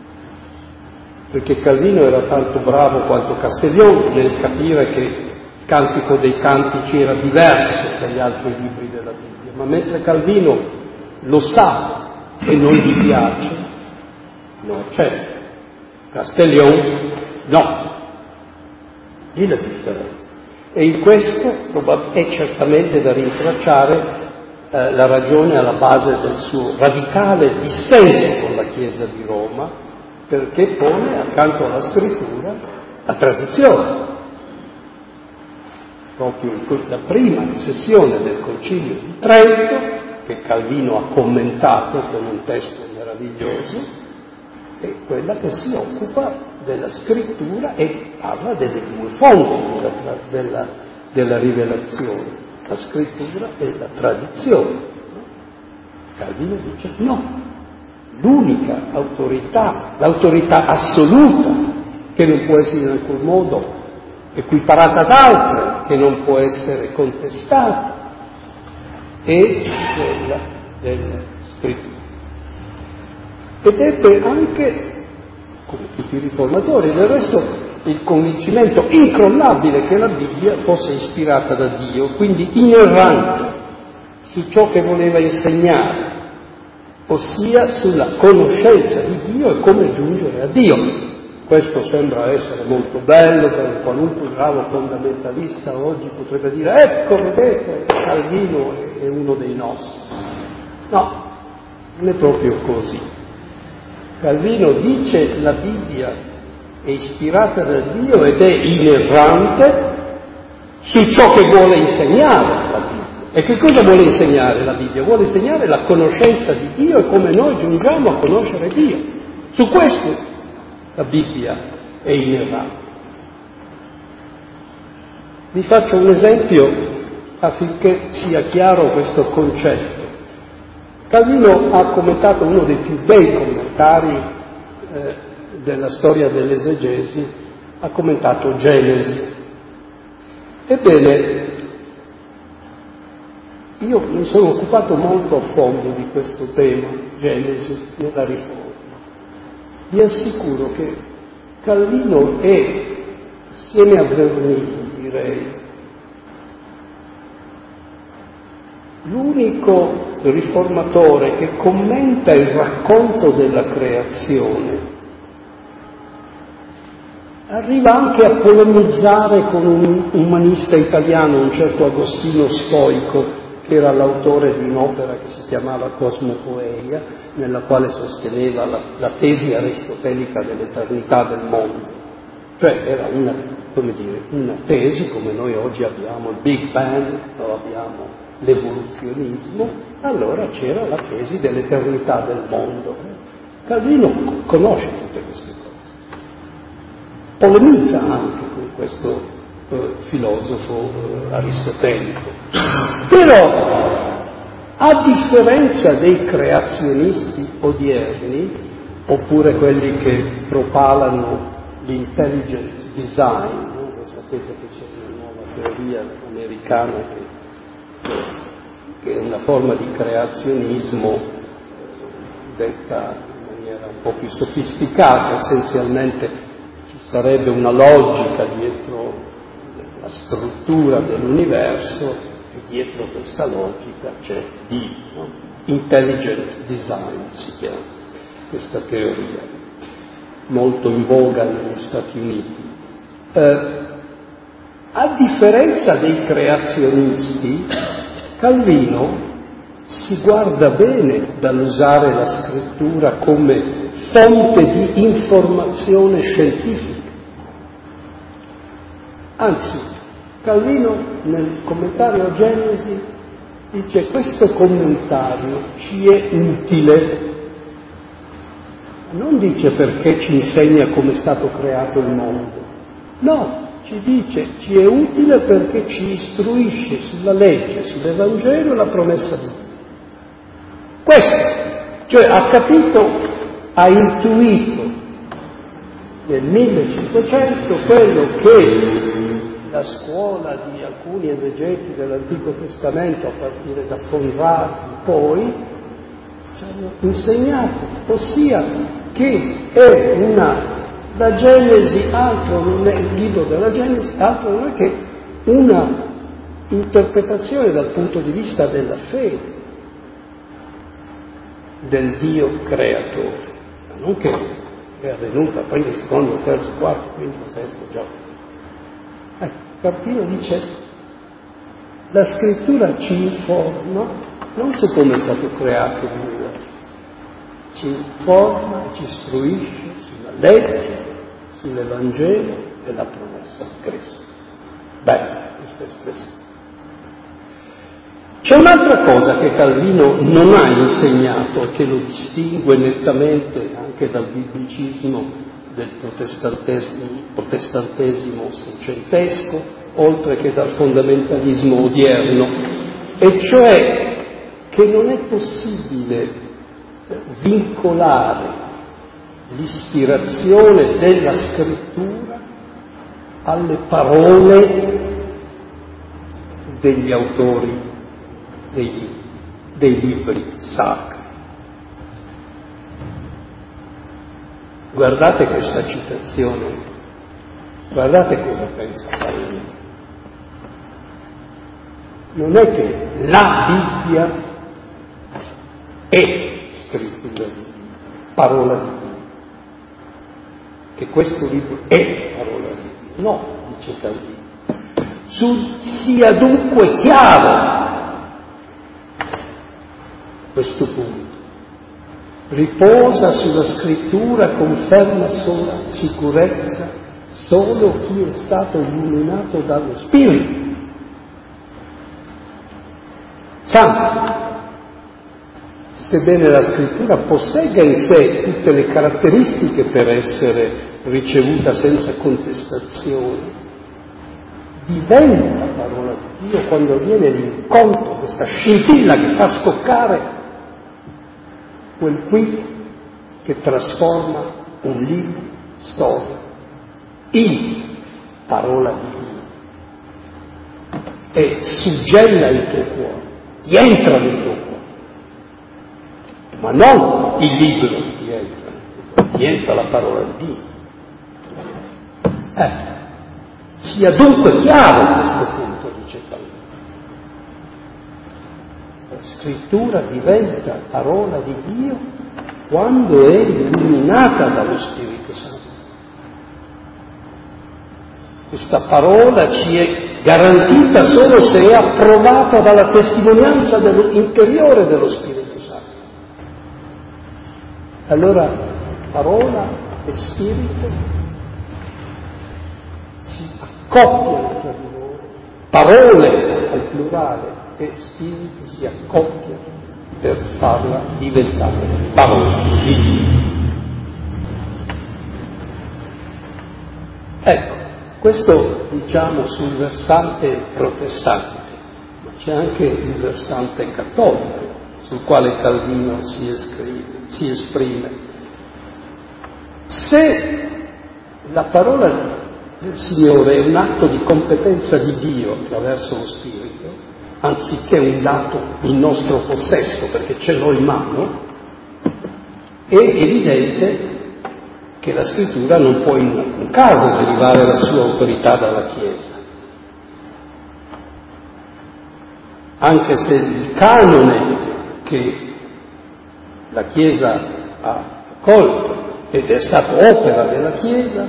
perché Calvino era tanto bravo quanto Castiglione nel capire che Cantico dei Cantici era diverso dagli altri libri della Bibbia, ma mentre Calvino lo sa e non gli piace, lo accetta. Castiglione no. Lì la differenza. E in questo è certamente da rintracciare la ragione alla base del suo radicale dissenso con la Chiesa di Roma, perché pone accanto alla scrittura la tradizione. Proprio la prima sessione del Concilio di Trento, che Calvino ha commentato con un testo meraviglioso, è quella che si occupa della scrittura e parla delle due fonti della rivelazione, la scrittura e la tradizione. Calvino dice no, l'unica autorità, l'autorità assoluta, che non può essere in alcun modo equiparata ad altre, che non può essere contestata, è quella della scrittura. Ed ebbe anche, come tutti i riformatori, del resto, il convincimento incrollabile che la Bibbia fosse ispirata da Dio, quindi inerrante su ciò che voleva insegnare, ossia sulla conoscenza di Dio e come giungere a Dio. Questo sembra essere molto bello, per qualunque bravo fondamentalista oggi potrebbe dire ecco, vedete, Calvino è uno dei nostri. No, non è proprio così. Calvino dice la Bibbia è ispirata da Dio ed è inerrante su ciò che vuole insegnare la Bibbia. E che cosa vuole insegnare la Bibbia? Vuole insegnare la conoscenza di Dio e come noi giungiamo a conoscere Dio. Su questo la Bibbia è inerrante. Vi faccio un esempio affinché sia chiaro questo concetto. Calvino ha commentato uno dei più bei commentari della storia dell'esegesi, ha commentato Genesi. Ebbene, io mi sono occupato molto a fondo di questo tema, Genesi, nella Riforma. Vi assicuro che Calvino è, assieme a Bernini, direi, l'unico riformatore che commenta il racconto della creazione. Arriva anche a polemizzare con un umanista italiano, un certo Agostino Stoico, che era l'autore di un'opera che si chiamava Cosmopoeia, nella quale sosteneva la tesi aristotelica dell'eternità del mondo. Cioè era una tesi, come noi oggi abbiamo il Big Bang, o abbiamo l'evoluzionismo, allora c'era la tesi dell'eternità del mondo. Calvino conosce tutte queste cose, polemizza anche con questo filosofo aristotelico. Però, a differenza dei creazionisti odierni, oppure quelli che propalano l'intelligent design, no? Voi sapete che c'è una nuova teoria americana che è una forma di creazionismo detta in maniera un po' più sofisticata, essenzialmente ci sarebbe una logica dietro la struttura dell'universo e dietro questa logica c'è Dio, no? Intelligent design si chiama questa teoria, molto in voga negli Stati Uniti. A differenza dei creazionisti, Calvino si guarda bene dall'usare la scrittura come fonte di informazione scientifica. Anzi, Calvino nel commentario a Genesi dice questo commentario ci è utile, non dice perché ci insegna come è stato creato il mondo, no, ci dice ci è utile perché ci istruisce sulla legge, sull'Evangelo e la promessa di Dio. Questo, cioè ha capito, ha intuito nel 1500 quello che la scuola di alcuni esegeti dell'Antico Testamento, a partire da von Rart poi, ci hanno insegnato, ossia che è la Genesi altro non è, il libro della Genesi altro non è che una interpretazione dal punto di vista della fede del Dio creatore, ma non che è avvenuta primo, secondo, terzo, quarto, quinto, sesto giorno. Carpino dice: la scrittura ci informa non su come è stato creato l'universo, ci informa e ci istruisce sulla legge, sull'Evangelo e la promessa di Cristo. Bella questa espressione. C'è un'altra cosa che Calvino non ha insegnato e che lo distingue nettamente anche dal biblicismo del protestantesimo seicentesco, oltre che dal fondamentalismo odierno, e cioè che non è possibile vincolare l'ispirazione della scrittura alle parole degli autori dei libri sacri. Guardate questa citazione, guardate cosa pensa Calvino. Non è che la Bibbia è scrittura di Dio, parola di Dio, che questo libro è parola di Dio. No, dice Calvino. Sia dunque chiaro questo punto. Riposa sulla scrittura con ferma sola sicurezza solo chi è stato illuminato dallo Spirito Santo, sebbene la scrittura possegga in sé tutte le caratteristiche per essere ricevuta senza contestazione, diventa parola di Dio quando viene l'incontro, questa scintilla che fa scoccare quel qui che trasforma un libro storico in parola di Dio e suggella il tuo cuore, ti entra nel tuo cuore, ma non il libro ti entra la parola di Dio. Sia dunque chiaro questo punto, dice Calvino. La scrittura diventa parola di Dio quando è illuminata dallo Spirito Santo. Questa parola ci è garantita solo se è approvata dalla testimonianza interiore dello Spirito Santo. Allora, parola e Spirito si accoppiano tra di loro, parole al plurale e Spirito si accoppiano per farla diventare parola di Dio. Ecco, questo diciamo sul versante protestante, ma c'è anche il versante cattolico sul quale Calvino si esprime. Se la parola del Signore è un atto di competenza di Dio attraverso lo Spirito, anziché un dato in nostro possesso perché ce l'ho in mano, è evidente che la Scrittura non può in un caso derivare la sua autorità dalla Chiesa. Anche se il canone che la Chiesa ha accolto ed è stato opera della Chiesa,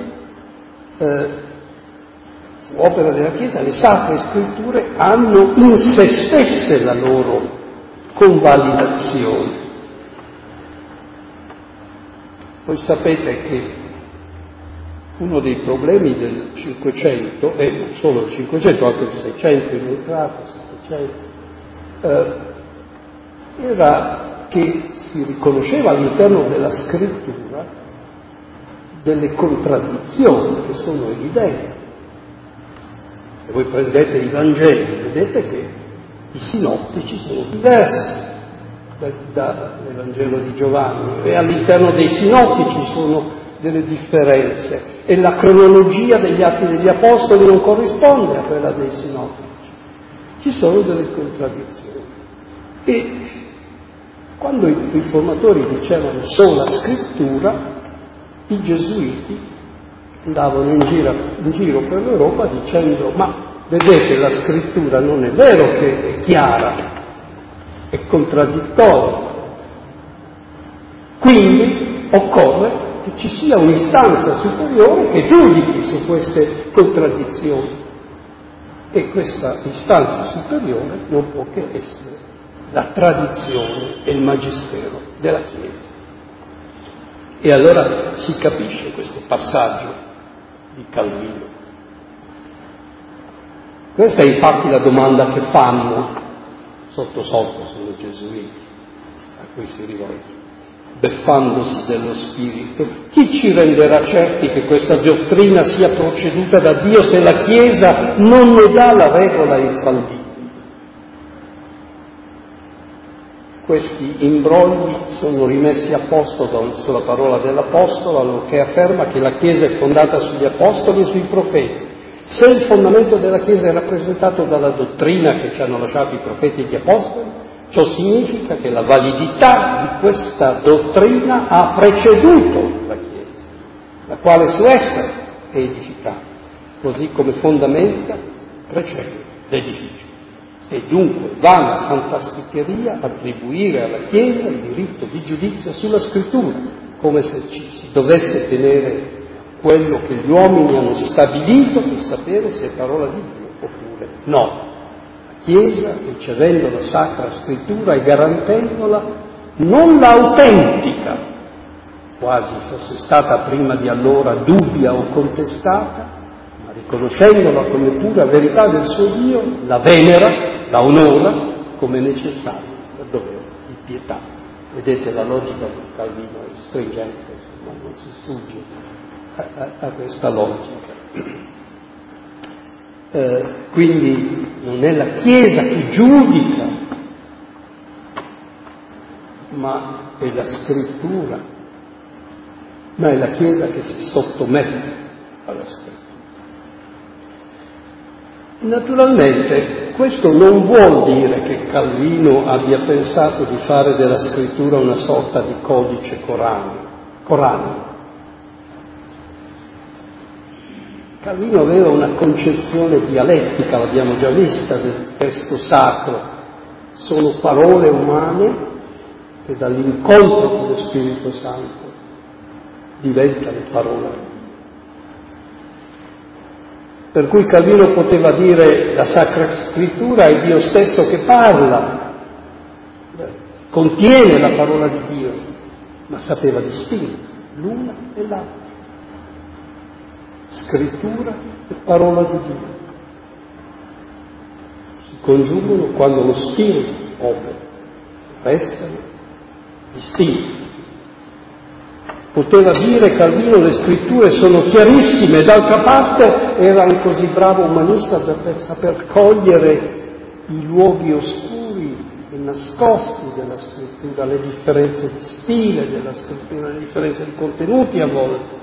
le Sacre Scritture hanno in se stesse la loro convalidazione. Voi sapete che uno dei problemi del Cinquecento, e non solo il Cinquecento, anche il Seicento inoltrato, il Settecento, era che si riconosceva all'interno della Scrittura delle contraddizioni che sono evidenti. Se voi prendete i Vangeli, vedete che i sinottici sono diversi dall'Evangelo di Giovanni e all'interno dei sinottici ci sono delle differenze e la cronologia degli Atti degli Apostoli non corrisponde a quella dei sinottici. Ci sono delle contraddizioni. E quando i riformatori dicevano sola scrittura, i gesuiti andavano in giro per l'Europa dicendo: ma vedete, la scrittura non è vero che è chiara, è contraddittoria, quindi occorre che ci sia un'istanza superiore che giudichi su queste contraddizioni, e questa istanza superiore non può che essere la tradizione e il magistero della Chiesa. E allora si capisce questo passaggio di Calvino. Questa è infatti la domanda che fanno, sotto sotto sono i gesuiti a cui si rivolge, beffandosi dello Spirito: chi ci renderà certi che questa dottrina sia proceduta da Dio se la Chiesa non ne dà la regola infallibile? Questi imbrogli sono rimessi a posto dalla parola dell'Apostolo, che afferma che la Chiesa è fondata sugli Apostoli e sui Profeti. Se il fondamento della Chiesa è rappresentato dalla dottrina che ci hanno lasciato i Profeti e gli Apostoli, ciò significa che la validità di questa dottrina ha preceduto la Chiesa, la quale su essa è edificata, così come fondamenta precede l'edificio. È dunque vana fantasticheria attribuire alla Chiesa il diritto di giudizio sulla Scrittura, come se ci si dovesse tenere quello che gli uomini hanno stabilito per sapere se è parola di Dio oppure no. La Chiesa, ricevendo la Sacra Scrittura e garantendola, non l'autentica, quasi fosse stata prima di allora dubbia o contestata, ma riconoscendola come pura verità del suo Dio, la venera, la onora come necessario per dovere di pietà. Vedete, la logica di Calvino è stringente, insomma, non si sfugge a questa logica. Quindi non è la Chiesa che giudica, ma è la Scrittura, ma è la Chiesa che si sottomette alla Scrittura. Naturalmente questo non vuol dire che Calvino abbia pensato di fare della Scrittura una sorta di codice coranico. Calvino aveva una concezione dialettica, l'abbiamo già vista, del testo sacro. Sono parole umane che dall'incontro con lo Spirito Santo diventano parole. Per cui Calvino poteva dire: la Sacra Scrittura è Dio stesso che parla, contiene la parola di Dio, ma sapeva distinguere l'una e l'altra. Scrittura e parola di Dio si congiungono quando lo Spirito opera, restano distinti. Poteva dire Calvino: le Scritture sono chiarissime, d'altra parte era un così bravo umanista per saper cogliere i luoghi oscuri e nascosti della Scrittura, le differenze di stile della Scrittura, le differenze di contenuti a volte.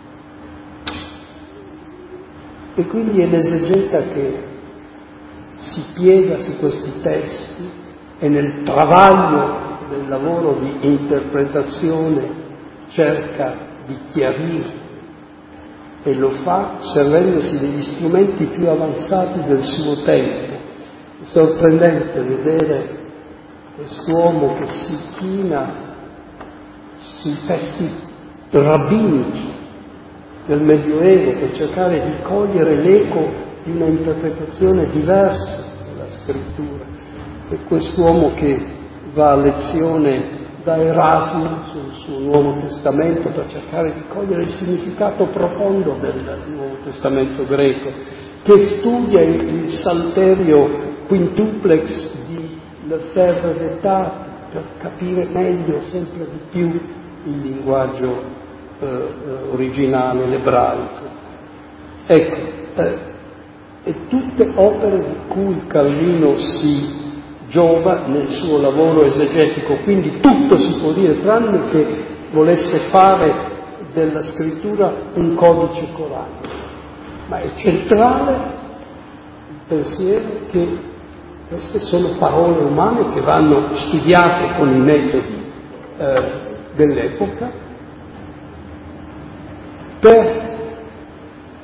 E quindi è l'esegeta che si piega su questi testi e nel travaglio del lavoro di interpretazione cerca di chiarire, e lo fa servendosi degli strumenti più avanzati del suo tempo. È sorprendente vedere quest'uomo che si china sui testi rabbinici del Medioevo per cercare di cogliere l'eco di una interpretazione diversa della Scrittura. È quest'uomo che va a lezione da Erasmo sul suo Nuovo Testamento per cercare di cogliere il significato profondo del Nuovo Testamento greco, che studia il Salterio quintuplex di Lefebvre d'Età per capire meglio sempre di più il linguaggio originale, l'ebraico. Ecco, e tutte opere di cui Calvino si giova nel suo lavoro esegetico, quindi tutto si può dire tranne che volesse fare della Scrittura un codice coranico, ma è centrale il pensiero che queste sono parole umane che vanno studiate con i metodi dell'epoca per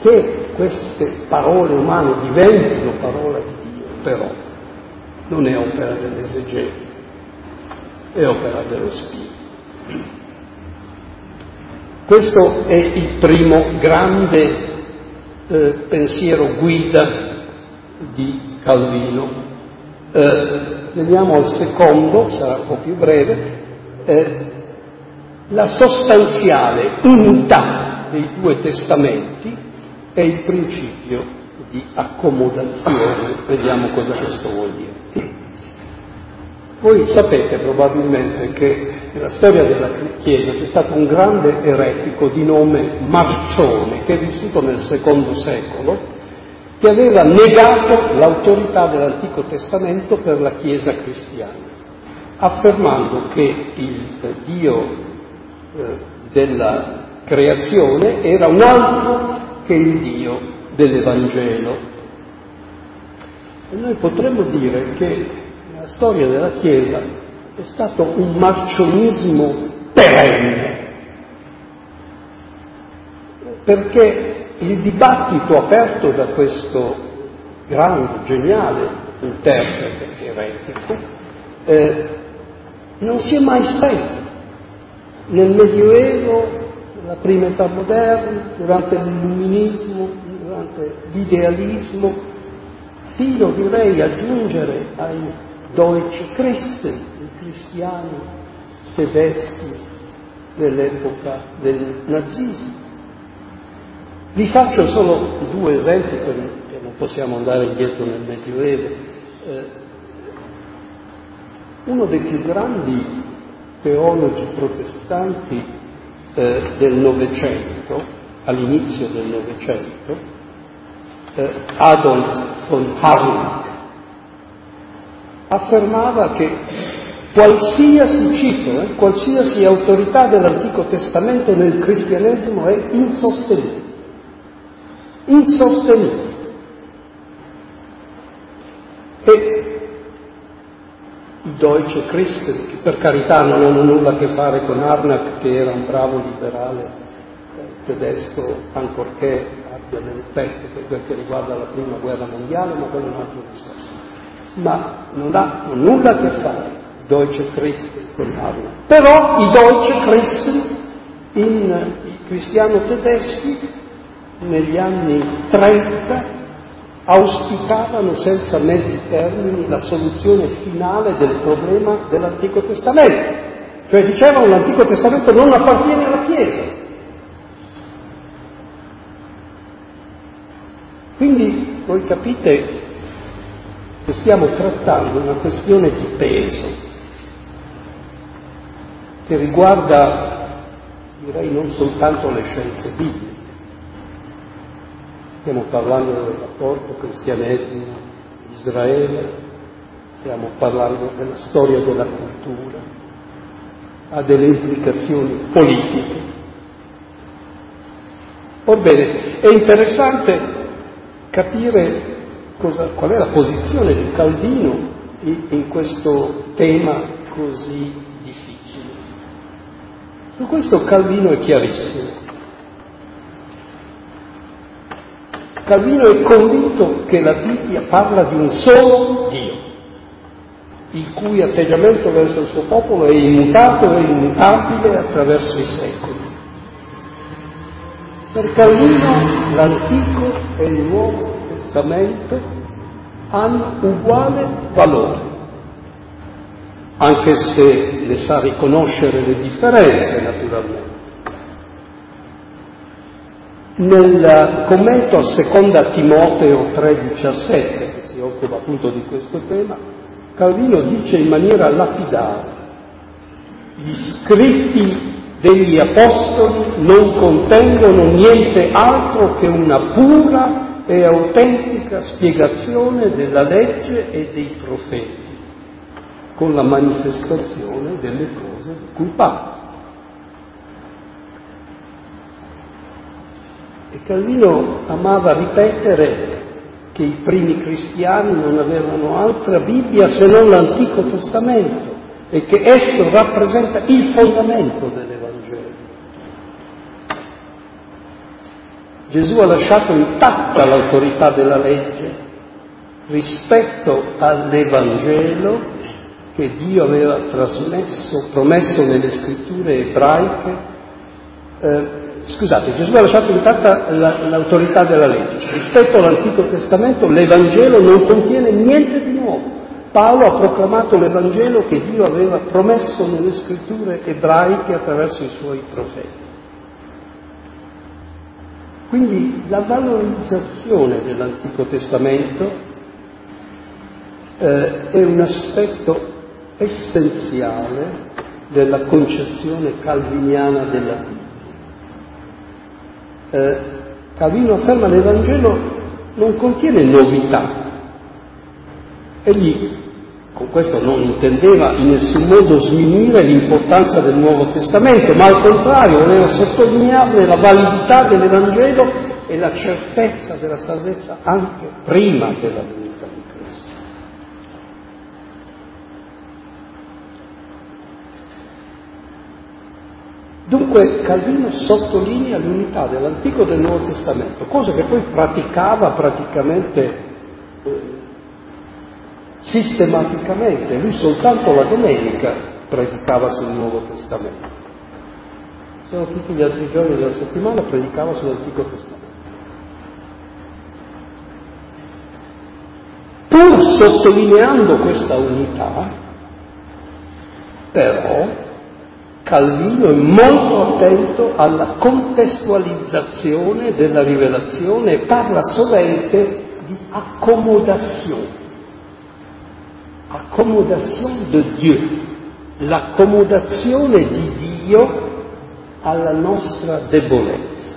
che queste parole umane diventino parola di Dio, però, non è opera dell'esegeta, è opera dello Spirito. Questo è il primo grande pensiero guida di Calvino. Veniamo al secondo, sarà un po' più breve. La sostanziale unità dei due testamenti è il principio di accomodazione. Vediamo cosa questo vuol dire. Voi sapete probabilmente che nella storia della Chiesa c'è stato un grande eretico di nome Marcione, che è vissuto nel II secolo, che aveva negato l'autorità dell'Antico Testamento per la Chiesa cristiana, affermando che il Dio della creazione era un altro che il Dio dell'Evangelo. E noi potremmo dire che nella storia della Chiesa è stato un marcionismo perenne, perché il dibattito aperto da questo grande, geniale interprete eretico non si è mai spento. Nel Medioevo, nella prima età moderna, durante l'illuminismo, durante l'idealismo, fino direi a giungere ai Deutsche Christen, i cristiani tedeschi dell'epoca del nazismo. Vi faccio solo due esempi, perché non possiamo andare indietro nel Medioevo. Uno dei più grandi teologi protestanti del Novecento, all'inizio del Novecento, Adolf von Harnack, affermava che qualsiasi autorità dell'Antico Testamento nel cristianesimo è insostenibile. E i Deutsche Christen, che per carità non hanno nulla a che fare con Harnack, che era un bravo liberale tedesco, ancorché abbia nel petto per quel che riguarda la Prima Guerra Mondiale, ma quello è un altro discorso. Ma non hanno nulla a che fare i Deutsche Christen con Harnack. Però i Deutsche Christen, i cristiani tedeschi, negli anni 30, auspicavano senza mezzi termini la soluzione finale del problema dell'Antico Testamento, cioè dicevano che l'Antico Testamento non appartiene alla Chiesa. Quindi voi capite che stiamo trattando una questione di peso che riguarda, direi, non soltanto le scienze bibliche. Stiamo parlando del rapporto cristianesimo-Israele, stiamo parlando della storia della cultura, ha delle implicazioni politiche. Orbene, è interessante capire qual è la posizione di Calvino in questo tema così difficile. Su questo Calvino è chiarissimo. Calvino è convinto che la Bibbia parla di un solo Dio, il cui atteggiamento verso il suo popolo è immutato e immutabile attraverso i secoli. Per Calvino l'Antico e il Nuovo Testamento hanno uguale valore, anche se ne sa riconoscere le differenze naturalmente. Nel commento a seconda Timoteo 3,17, che si occupa appunto di questo tema, Calvino dice in maniera lapidare: gli scritti degli Apostoli non contengono niente altro che una pura e autentica spiegazione della legge e dei profeti, con la manifestazione delle cose di cui parla. E Calvino amava ripetere che i primi cristiani non avevano altra Bibbia se non l'Antico Testamento e che esso rappresenta il fondamento dell'Evangelo. Gesù ha lasciato intatta l'autorità della legge rispetto all'Evangelo che Dio aveva promesso nelle scritture ebraiche. Gesù ha lasciato intatta l'autorità della legge. Rispetto all'Antico Testamento l'Evangelo non contiene niente di nuovo. Paolo ha proclamato l'Evangelo che Dio aveva promesso nelle scritture ebraiche attraverso i suoi profeti. Quindi la valorizzazione dell'Antico Testamento è un aspetto essenziale della concezione calviniana della Bibbia. Calvino afferma che l'Evangelo non contiene novità. Egli con questo non intendeva in nessun modo sminuire l'importanza del Nuovo Testamento, ma al contrario voleva sottolinearne la validità dell'Evangelo e la certezza della salvezza anche prima della venuta di Cristo. Dunque Calvino sottolinea l'unità dell'Antico e del Nuovo Testamento, cosa che poi praticava praticamente sistematicamente. Lui soltanto la domenica predicava sul Nuovo Testamento, solo tutti gli altri giorni della settimana predicava sull'Antico Testamento. Pur sottolineando questa unità, però, Calvino è molto attento alla contestualizzazione della rivelazione e parla sovente di accommodation de Dieu, l'accomodazione di Dio alla nostra debolezza.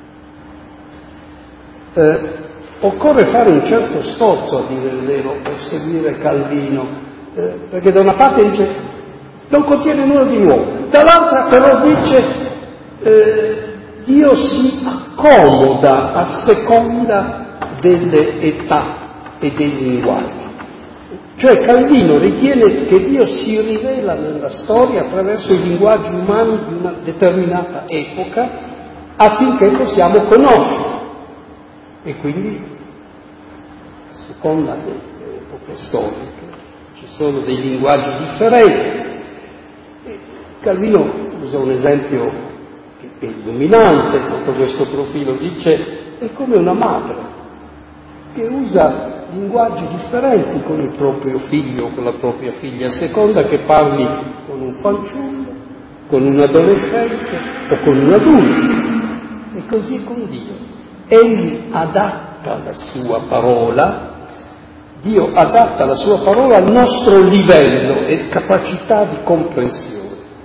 Occorre fare un certo sforzo, a dire il vero, per seguire Calvino, perché da una parte dice non contiene nulla di nuovo, dall'altra però dice Dio si accomoda a seconda delle età e dei linguaggi. Cioè Calvino ritiene che Dio si rivela nella storia attraverso i linguaggi umani di una determinata epoca affinché possiamo conoscerlo. E quindi, a seconda delle epoche storiche, ci sono dei linguaggi differenti. E Calvino usa un esempio che è illuminante sotto questo profilo, dice è come una madre che usa linguaggi differenti con il proprio figlio o con la propria figlia, a seconda che parli con un fanciullo, con un adolescente o con un adulto. E così con Dio. Egli adatta la sua parola, Dio adatta la sua parola al nostro livello e capacità di comprensione.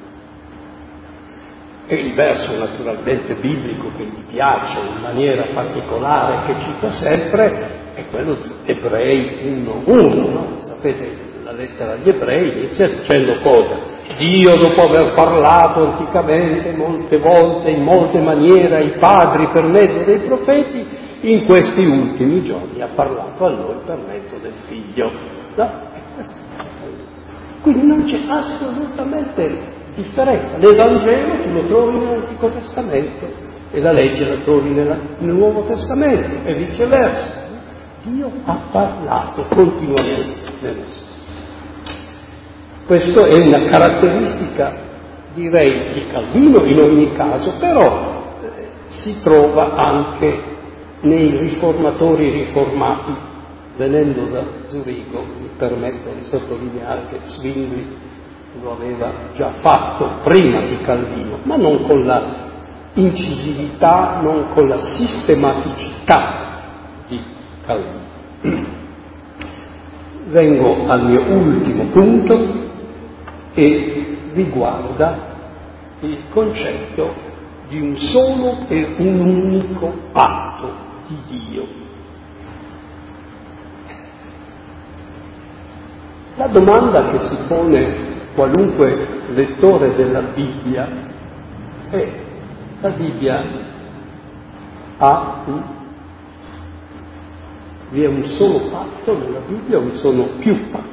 E il verso naturalmente biblico che gli piace in maniera particolare, che cita sempre, è quello di Ebrei 1:1, no? Sapete, la lettera agli Ebrei inizia dicendo cosa? Dio, dopo aver parlato anticamente, molte volte, in molte maniere ai padri per mezzo dei profeti, in questi ultimi giorni ha parlato a noi per mezzo del Figlio. No? Quindi non c'è assolutamente differenza. L'Evangelo tu lo trovi nell'Antico Testamento e la legge la trovi nel Nuovo Testamento e viceversa. Dio ha parlato continuamente nella storia. Questa è una caratteristica, direi, di Calvino in ogni caso, però si trova anche nei riformatori riformati. Venendo da Zurigo, mi permetto di sottolineare che Zwingli lo aveva già fatto prima di Calvino, ma non con la incisività, non con la sistematicità di Calvino. Vengo al mio ultimo punto e riguarda il concetto di un solo e un unico patto di Dio. La domanda che si pone qualunque lettore della Bibbia è: la Bibbia vi è un solo patto nella Bibbia o vi sono più patti?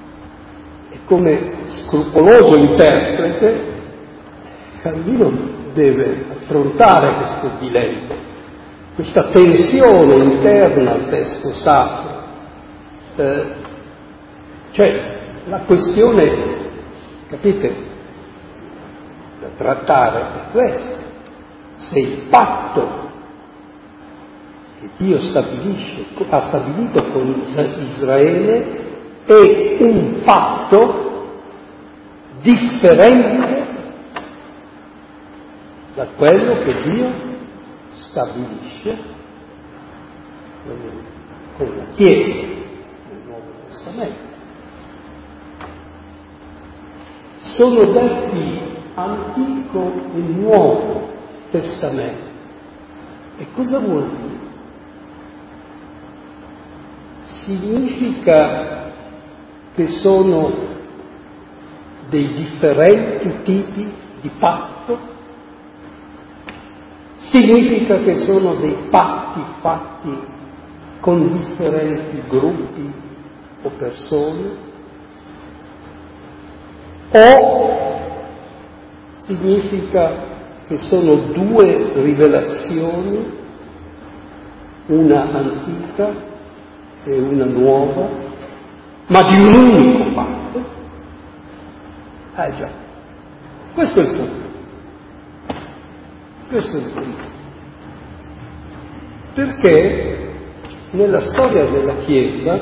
E come scrupoloso interprete, Calvino deve affrontare questo dilemma, questa tensione interna al testo sacro. Cioè, la questione, capite, da trattare è questa: se il patto che Dio ha stabilito con Israele è un patto differente da quello che Dio stabilisce con la Chiesa nel Nuovo Testamento. Sono detti Antico e Nuovo Testamento. E cosa vuol dire? Significa che sono dei differenti tipi di patto? Significa che sono dei patti fatti con differenti gruppi o persone? O significa che sono due rivelazioni, una antica e una nuova, ma di un unico patto? Già, questo è il punto. Questo è il punto. Perché nella storia della Chiesa,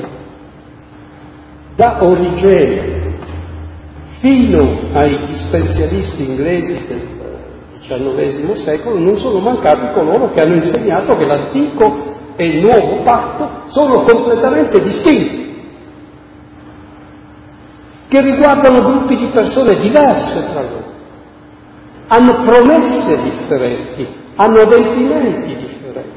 da Origene fino ai dispensionisti inglesi del XIX secolo, non sono mancati coloro che hanno insegnato che l'antico e il nuovo patto sono completamente distinti, che riguardano gruppi di persone diverse tra loro, hanno promesse differenti, hanno adempimenti differenti.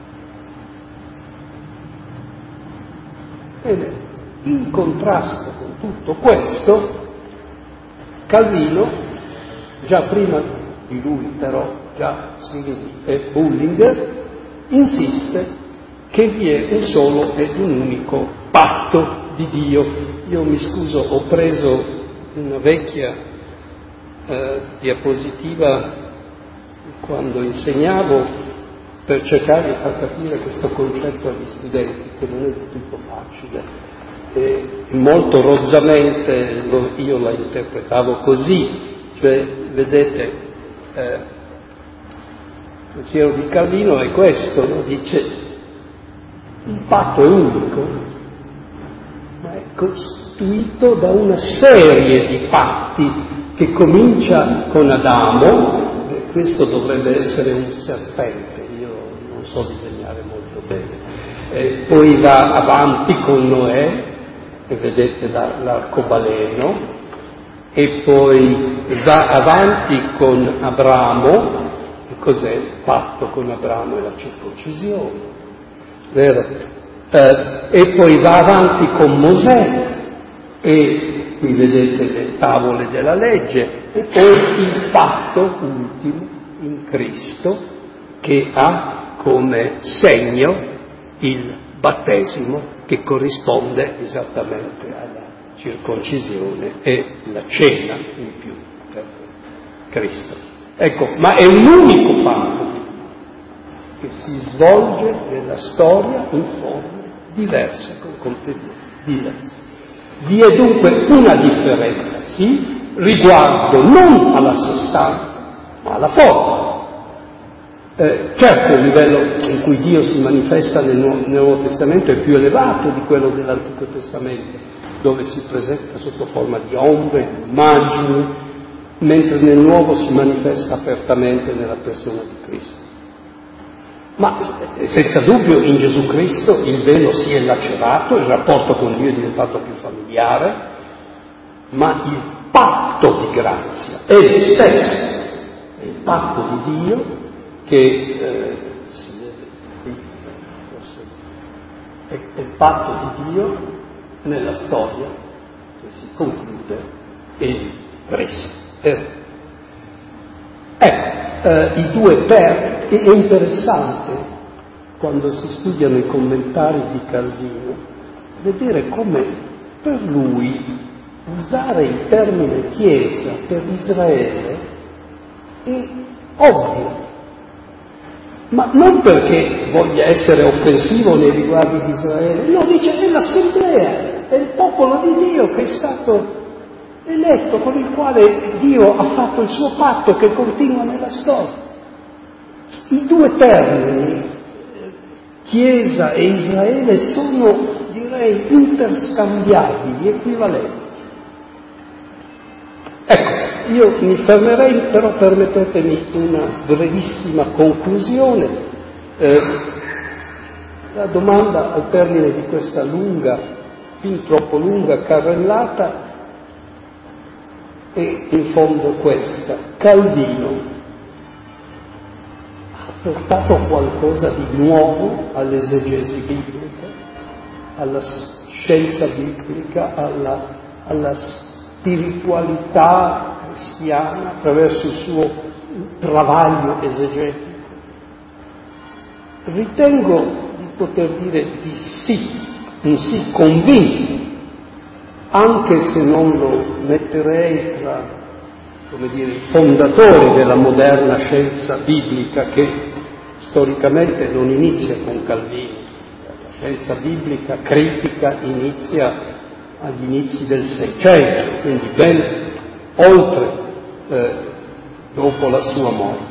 Bene, in contrasto con tutto questo, Calvino, già prima di lui però, già Zwingli e Bullinger, insiste che vi è un solo ed un unico patto di Dio. Io mi scuso, ho preso una vecchia diapositiva quando insegnavo per cercare di far capire questo concetto agli studenti, che non è di tutto facile. Molto rozzamente io la interpretavo così, cioè, vedete, il pensiero di Calvino è questo, no? Dice: il patto è unico, ma è costituito da una serie di patti che comincia con Adamo, e questo dovrebbe essere un serpente, io non so disegnare molto bene, poi va avanti con Noè, e vedete l'arcobaleno, e poi va avanti con Abramo. E cos'è il patto con Abramo? È la circoncisione, vero? E poi va avanti con Mosè, e qui vedete le tavole della legge, e poi il patto ultimo in Cristo, che ha come segno il battesimo, che corrisponde esattamente alla circoncisione e la cena in più per Cristo. Ecco, ma è un unico patto che si svolge nella storia in forme diverse, con contenuti diversi. Vi è dunque una differenza, sì, riguardo non alla sostanza, ma alla forma. Certo, il livello in cui Dio si manifesta nel Nuovo Testamento è più elevato di quello dell'Antico Testamento, dove si presenta sotto forma di ombre, di immagini, mentre nel Nuovo si manifesta apertamente nella persona di Cristo. Ma senza dubbio in Gesù Cristo il velo si è lacerato, il rapporto con Dio è diventato più familiare, ma il patto di grazia è lo stesso, è il patto di Dio che si vede qui, è il patto di Dio nella storia che si conclude in Cristo. I due per, è interessante quando si studiano i commentari di Calvino vedere come per lui usare il termine Chiesa per Israele è ovvio, ma non perché voglia essere offensivo nei riguardi di Israele, no, dice è l'assemblea, è il popolo di Dio che è stato eletto, con il quale Dio ha fatto il suo patto che continua nella storia. I due termini, Chiesa e Israele, sono, direi, interscambiabili, equivalenti. Ecco, io mi fermerei, però permettetemi una brevissima conclusione. La domanda al termine di questa lunga, fin troppo lunga carrellata è in fondo questa: Calvino ha portato qualcosa di nuovo all'esegesi biblica, alla scienza biblica, alla spiritualità cristiana attraverso il suo travaglio esegetico? Ritengo di poter dire di sì, un sì convinto, anche se non lo metterei tra, come dire, i fondatori della moderna scienza biblica, che storicamente non inizia con Calvino. La scienza biblica critica inizia agli inizi del Seicento, quindi ben oltre, dopo la sua morte.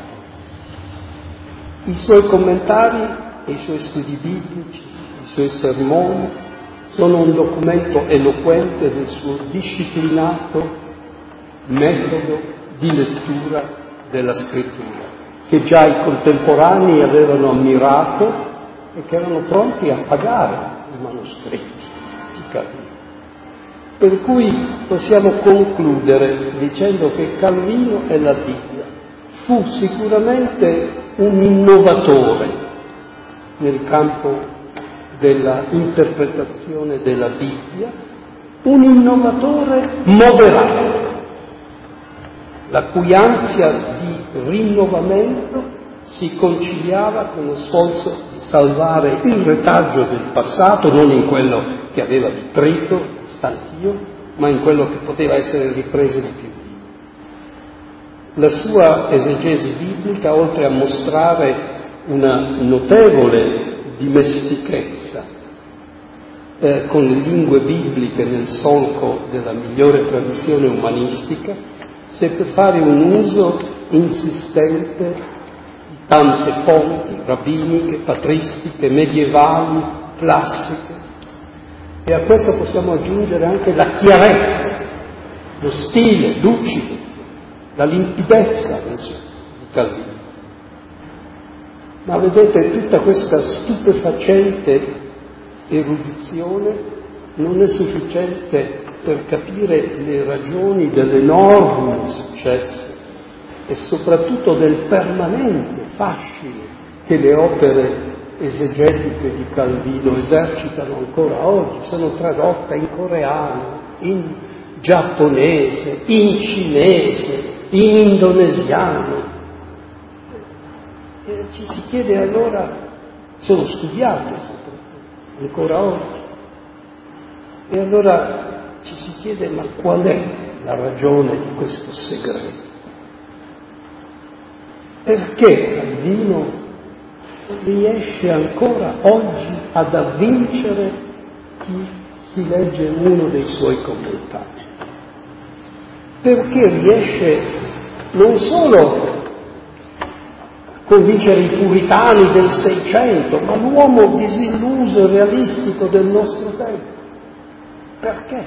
I suoi commentari, i suoi studi biblici, i suoi sermoni sono un documento eloquente del suo disciplinato metodo di lettura della scrittura, che già i contemporanei avevano ammirato e che erano pronti a pagare i manoscritti di Calvino. Per cui possiamo concludere dicendo che Calvino e la Bibbia fu sicuramente un innovatore nel campo della interpretazione della Bibbia, un innovatore moderato, la cui ansia di rinnovamento si conciliava con lo sforzo di salvare il retaggio del passato, non in quello che aveva di trito, di stantio, ma in quello che poteva essere ripreso di più vivo. La sua esegesi biblica, oltre a mostrare una notevole dimestichezza con le lingue bibliche nel solco della migliore tradizione umanistica, seppe fare un uso insistente di tante fonti rabbiniche, patristiche, medievali, classiche, e a questo possiamo aggiungere anche la chiarezza, lo stile lucido, la limpidezza di Calvino. Ma vedete, tutta questa stupefacente erudizione non è sufficiente per capire le ragioni dell'enorme successo e soprattutto del permanente fascino che le opere esegetiche di Calvino esercitano ancora oggi. Sono tradotte in coreano, in giapponese, in cinese, in indonesiano. E ci si chiede allora, sono studiate soprattutto, ancora oggi, e allora ci si chiede: ma qual è la ragione di questo segreto? Perché Calvino riesce ancora oggi ad avvincere chi si legge uno dei suoi commentari? Perché riesce non solo convincere i puritani del Seicento, ma l'uomo disilluso e realistico del nostro tempo? Perché?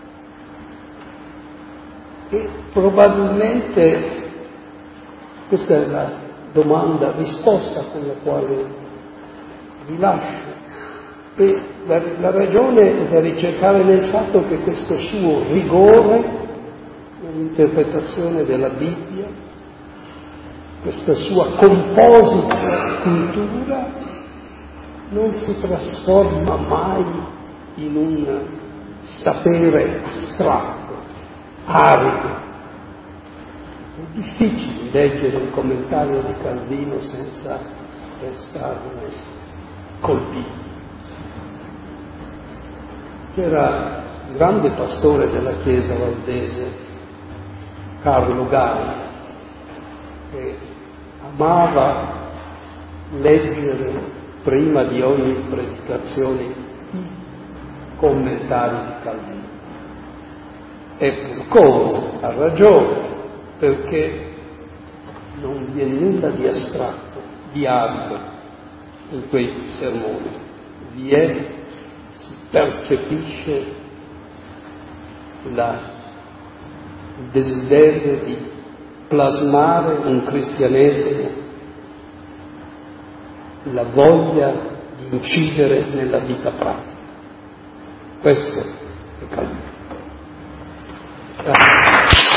E probabilmente questa è la risposta con la quale vi lascio. E la ragione è da ricercare nel fatto che questo suo rigore nell'interpretazione della Bibbia, questa sua composita cultura, non si trasforma mai in un sapere astratto, arido. È difficile leggere un commentario di Calvino senza restarne colpiti. C'era il grande pastore della Chiesa valdese, Carlo Gai, che amava leggere prima di ogni predicazione i commentari di Calvino. E per cosa? Ha ragione, perché non vi è nulla di astratto, di arido in quei sermoni. Si percepisce il desiderio di plasmare un cristianesimo, la voglia di incidere nella vita pratica. Questo è Calvino. Grazie.